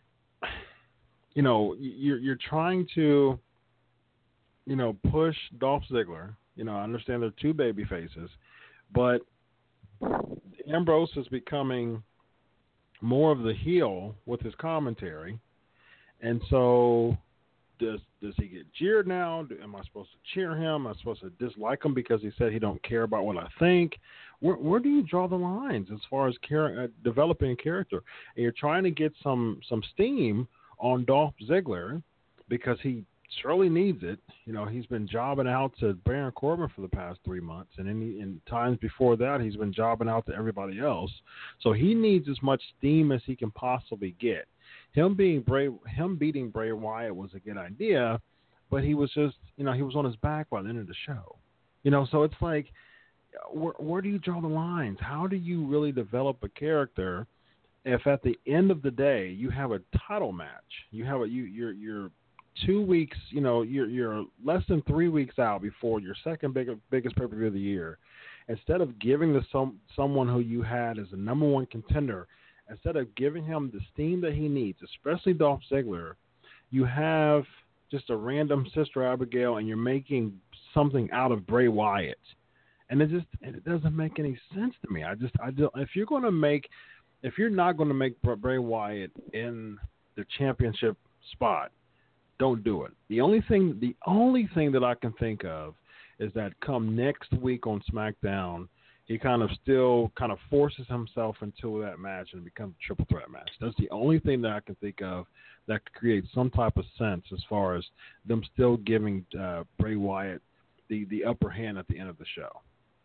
you know, you're you're trying to, you know, push Dolph Ziggler. You know, I understand they're two baby faces, but Ambrose is becoming more of the heel with his commentary, and so does does he get jeered now? Am I supposed to cheer him? Am I supposed to dislike him because he said he don't care about what I think? Where where do you draw the lines as far as char- uh, developing a character? And you're trying to get some some steam on Dolph Ziggler because he surely needs it. You know, he's been jobbing out to Baron Corbin for the past three months, and in, in times before that, he's been jobbing out to everybody else. So he needs as much steam as he can possibly get. Him being Bray, him beating Bray Wyatt was a good idea, but he was just, you know, he was on his back by the end of the show. You know, so it's like, where, where do you draw the lines? How do you really develop a character if at the end of the day you have a title match? You have a you you're you're two weeks, you know, you're you're less than three weeks out before your second big, biggest pay per view of the year. Instead of giving the some someone who you had as the number one contender, instead of giving him the steam that he needs, especially Dolph Ziggler, you have just a random Sister Abigail, and you're making something out of Bray Wyatt, and it just it doesn't make any sense to me. I just I do, if you're going to make if you're not going to make Bray Wyatt in the championship spot, don't do it. The only thing the only thing that I can think of is that come next week on SmackDown, he kind of still kind of forces himself into that match and it becomes a triple threat match. That's the only thing that I can think of that could create some type of sense as far as them still giving uh, Bray Wyatt the, the upper hand at the end of the show.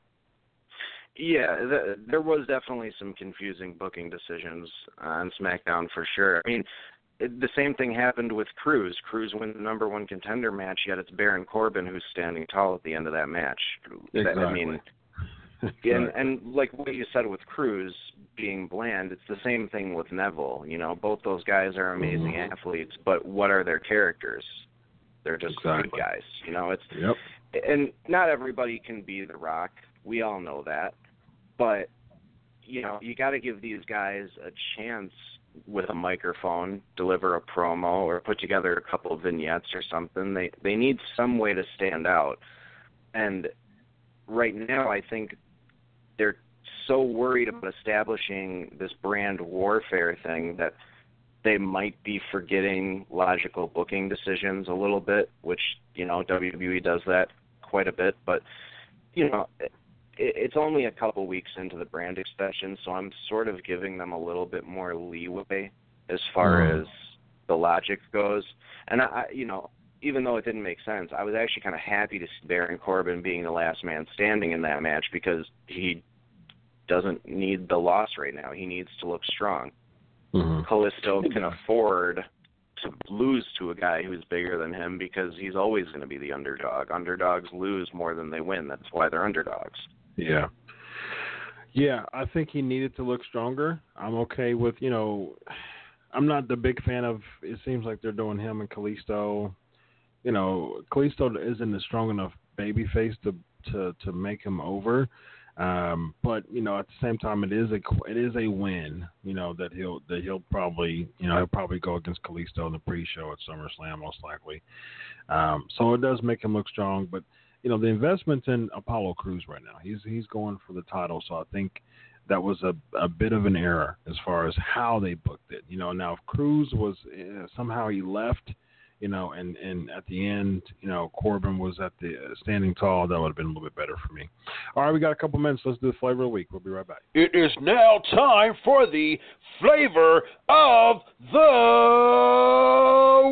Yeah, the, there was definitely some confusing booking decisions on SmackDown for sure. I mean, it, the same thing happened with Crews. Crews wins the number one contender match, yet it's Baron Corbin who's standing tall at the end of that match. Exactly. I mean, and, and like what you said with Crews being bland, it's the same thing with Neville. You know, both those guys are amazing mm-hmm. athletes, but what are their characters? They're just exactly. good guys. You know, it's yep. and not everybody can be The Rock. We all know that. But, you know, you got to give these guys a chance with a microphone, deliver a promo, or put together a couple of vignettes or something. They they need some way to stand out. And right now I think they're so worried about establishing this brand warfare thing that they might be forgetting logical booking decisions a little bit, which, you know, W W E does that quite a bit. But, you know, it's only a couple weeks into the brand extension, so I'm sort of giving them a little bit more leeway as far mm. as the logic goes. And, I, you know, even though it didn't make sense, I was actually kind of happy to see Baron Corbin being the last man standing in that match because he doesn't need the loss right now. He needs to look strong. Mm-hmm. Kalisto can afford to lose to a guy who's bigger than him because he's always going to be the underdog. Underdogs lose more than they win. That's why they're underdogs. Yeah. Yeah, I think he needed to look stronger. I'm okay with, you know, I'm not the big fan of. It seems like they're doing him and Kalisto. You know, Kalisto isn't a strong enough baby face to to to make him over. Um, but you know, at the same time, it is a it is a win. You know that he'll that he'll probably you know he'll probably go against Kalisto in the pre-show at SummerSlam most likely. Um, so it does make him look strong. But you know, the investment's in Apollo Crews right now. He's he's going for the title. So I think that was a a bit of an error as far as how they booked it. You know, now if Crews was uh, somehow he left. You know, and, and at the end, you know, Corbin was at the uh, standing tall. That would have been a little bit better for me. All right, we got a couple minutes. Let's do the flavor of the week. We'll be right back. It is now time for the flavor of the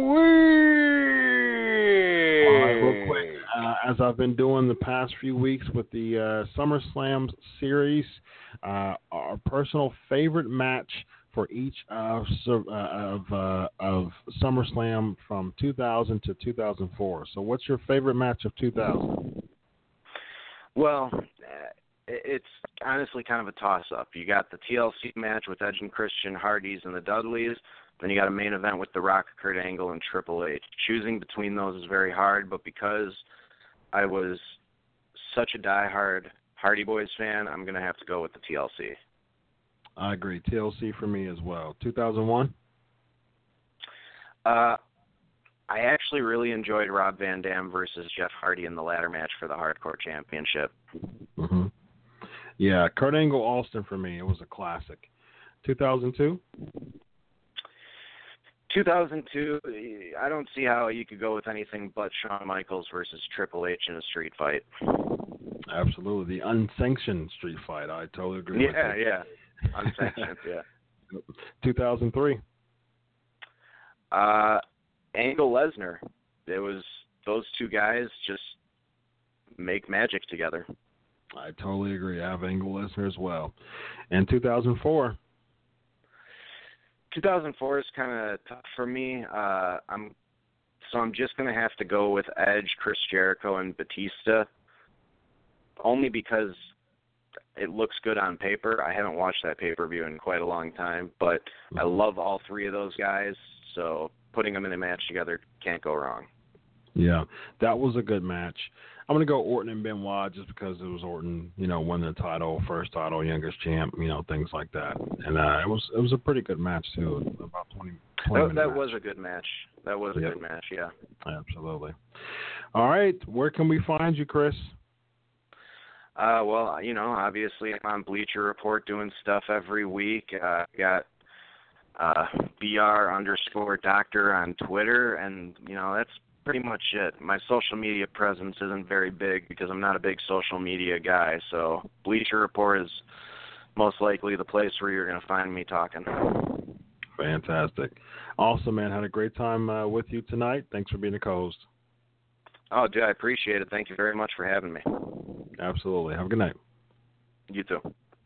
week. All right, real quick. Uh, as I've been doing the past few weeks with the uh, SummerSlam series, uh, our personal favorite match for each of uh, of uh, of SummerSlam from two thousand to two thousand four. So, what's your favorite match of two thousand? Well, it's honestly kind of a toss-up. You got the T L C match with Edge and Christian, Hardys, and the Dudleys. Then you got a main event with The Rock, Kurt Angle, and Triple H. Choosing between those is very hard, but because I was such a diehard Hardy Boys fan, I'm going to have to go with the T L C. I agree. T L C for me as well. two thousand one? Uh, I actually really enjoyed Rob Van Dam versus Jeff Hardy in the ladder match for the Hardcore Championship. Mm-hmm. Yeah, Kurt Angle Austin for me. It was a classic. two thousand two? two thousand two, I don't see how you could go with anything but Shawn Michaels versus Triple H in a street fight. Absolutely. The unsanctioned street fight. I totally agree yeah, with you. Yeah, yeah. Unsanctioned, yeah. two thousand three. Uh, Angle Lesnar. It was those two guys just make magic together. I totally agree. I have Angle Lesnar as well. And two thousand four. two thousand four is kind of tough for me. Uh, I'm so I'm just gonna have to go with Edge, Chris Jericho, and Batista. Only because it looks good on paper. I haven't watched that pay-per-view in quite a long time, but I love all three of those guys, so putting them in a match together can't go wrong. Yeah, that was a good match. I'm going to go Orton and Benoit just because it was Orton, you know, won the title, first title, youngest champ, you know, things like that. And uh, it was it was a pretty good match, too, about twenty, twenty That, that match. was a good match. That was a yep. good match, yeah. Absolutely. All right, where can we find you, Chris? Uh, well, you know, obviously I'm on Bleacher Report doing stuff every week. Uh, got uh, B R underscore doctor on Twitter, and, you know, that's pretty much it. My social media presence isn't very big because I'm not a big social media guy, so Bleacher Report is most likely the place where you're going to find me talking. Fantastic. Awesome, man. Had a great time uh, with you tonight. Thanks for being a co-host. Oh, dude, I appreciate it. Thank you very much for having me. Absolutely. Have a good night. You too.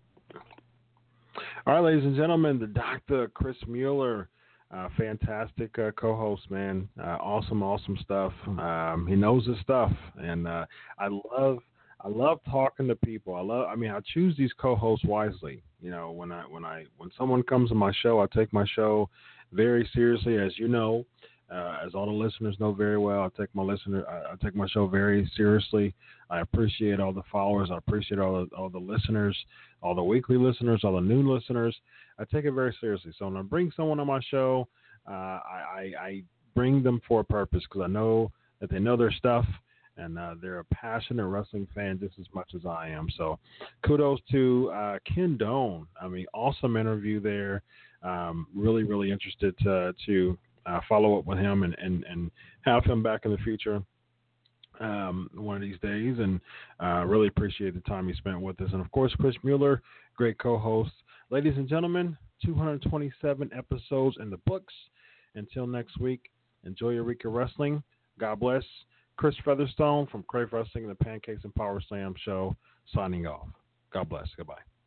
All right, ladies and gentlemen, the Doctor Chris Mueller, uh, fantastic uh, co-host, man. Uh, awesome, awesome stuff. Um, he knows his stuff, and uh, I love, I love talking to people. I love. I mean, I choose these co-hosts wisely. You know, when I, when I, when someone comes on my show, I take my show very seriously, as you know. Uh, as all the listeners know very well, I take my listener, I, I take my show very seriously. I appreciate all the followers. I appreciate all the, all the listeners, all the weekly listeners, all the new listeners. I take it very seriously. So when I bring someone on my show, uh, I, I, I bring them for a purpose because I know that they know their stuff and uh, they're a passionate wrestling fan just as much as I am. So kudos to uh, Ken Doan. I mean, awesome interview there. Um, really, really interested to, to Uh, follow up with him and, and, and have him back in the future um, one of these days. And uh, really appreciate the time he spent with us. And, of course, Chris Mueller, great co-host. Ladies and gentlemen, two hundred twenty-seven episodes in the books. Until next week, enjoy your week of wrestling. God bless. Chris Featherstone from Crave Wrestling and the Pancakes and Power Slam show signing off. God bless. Goodbye.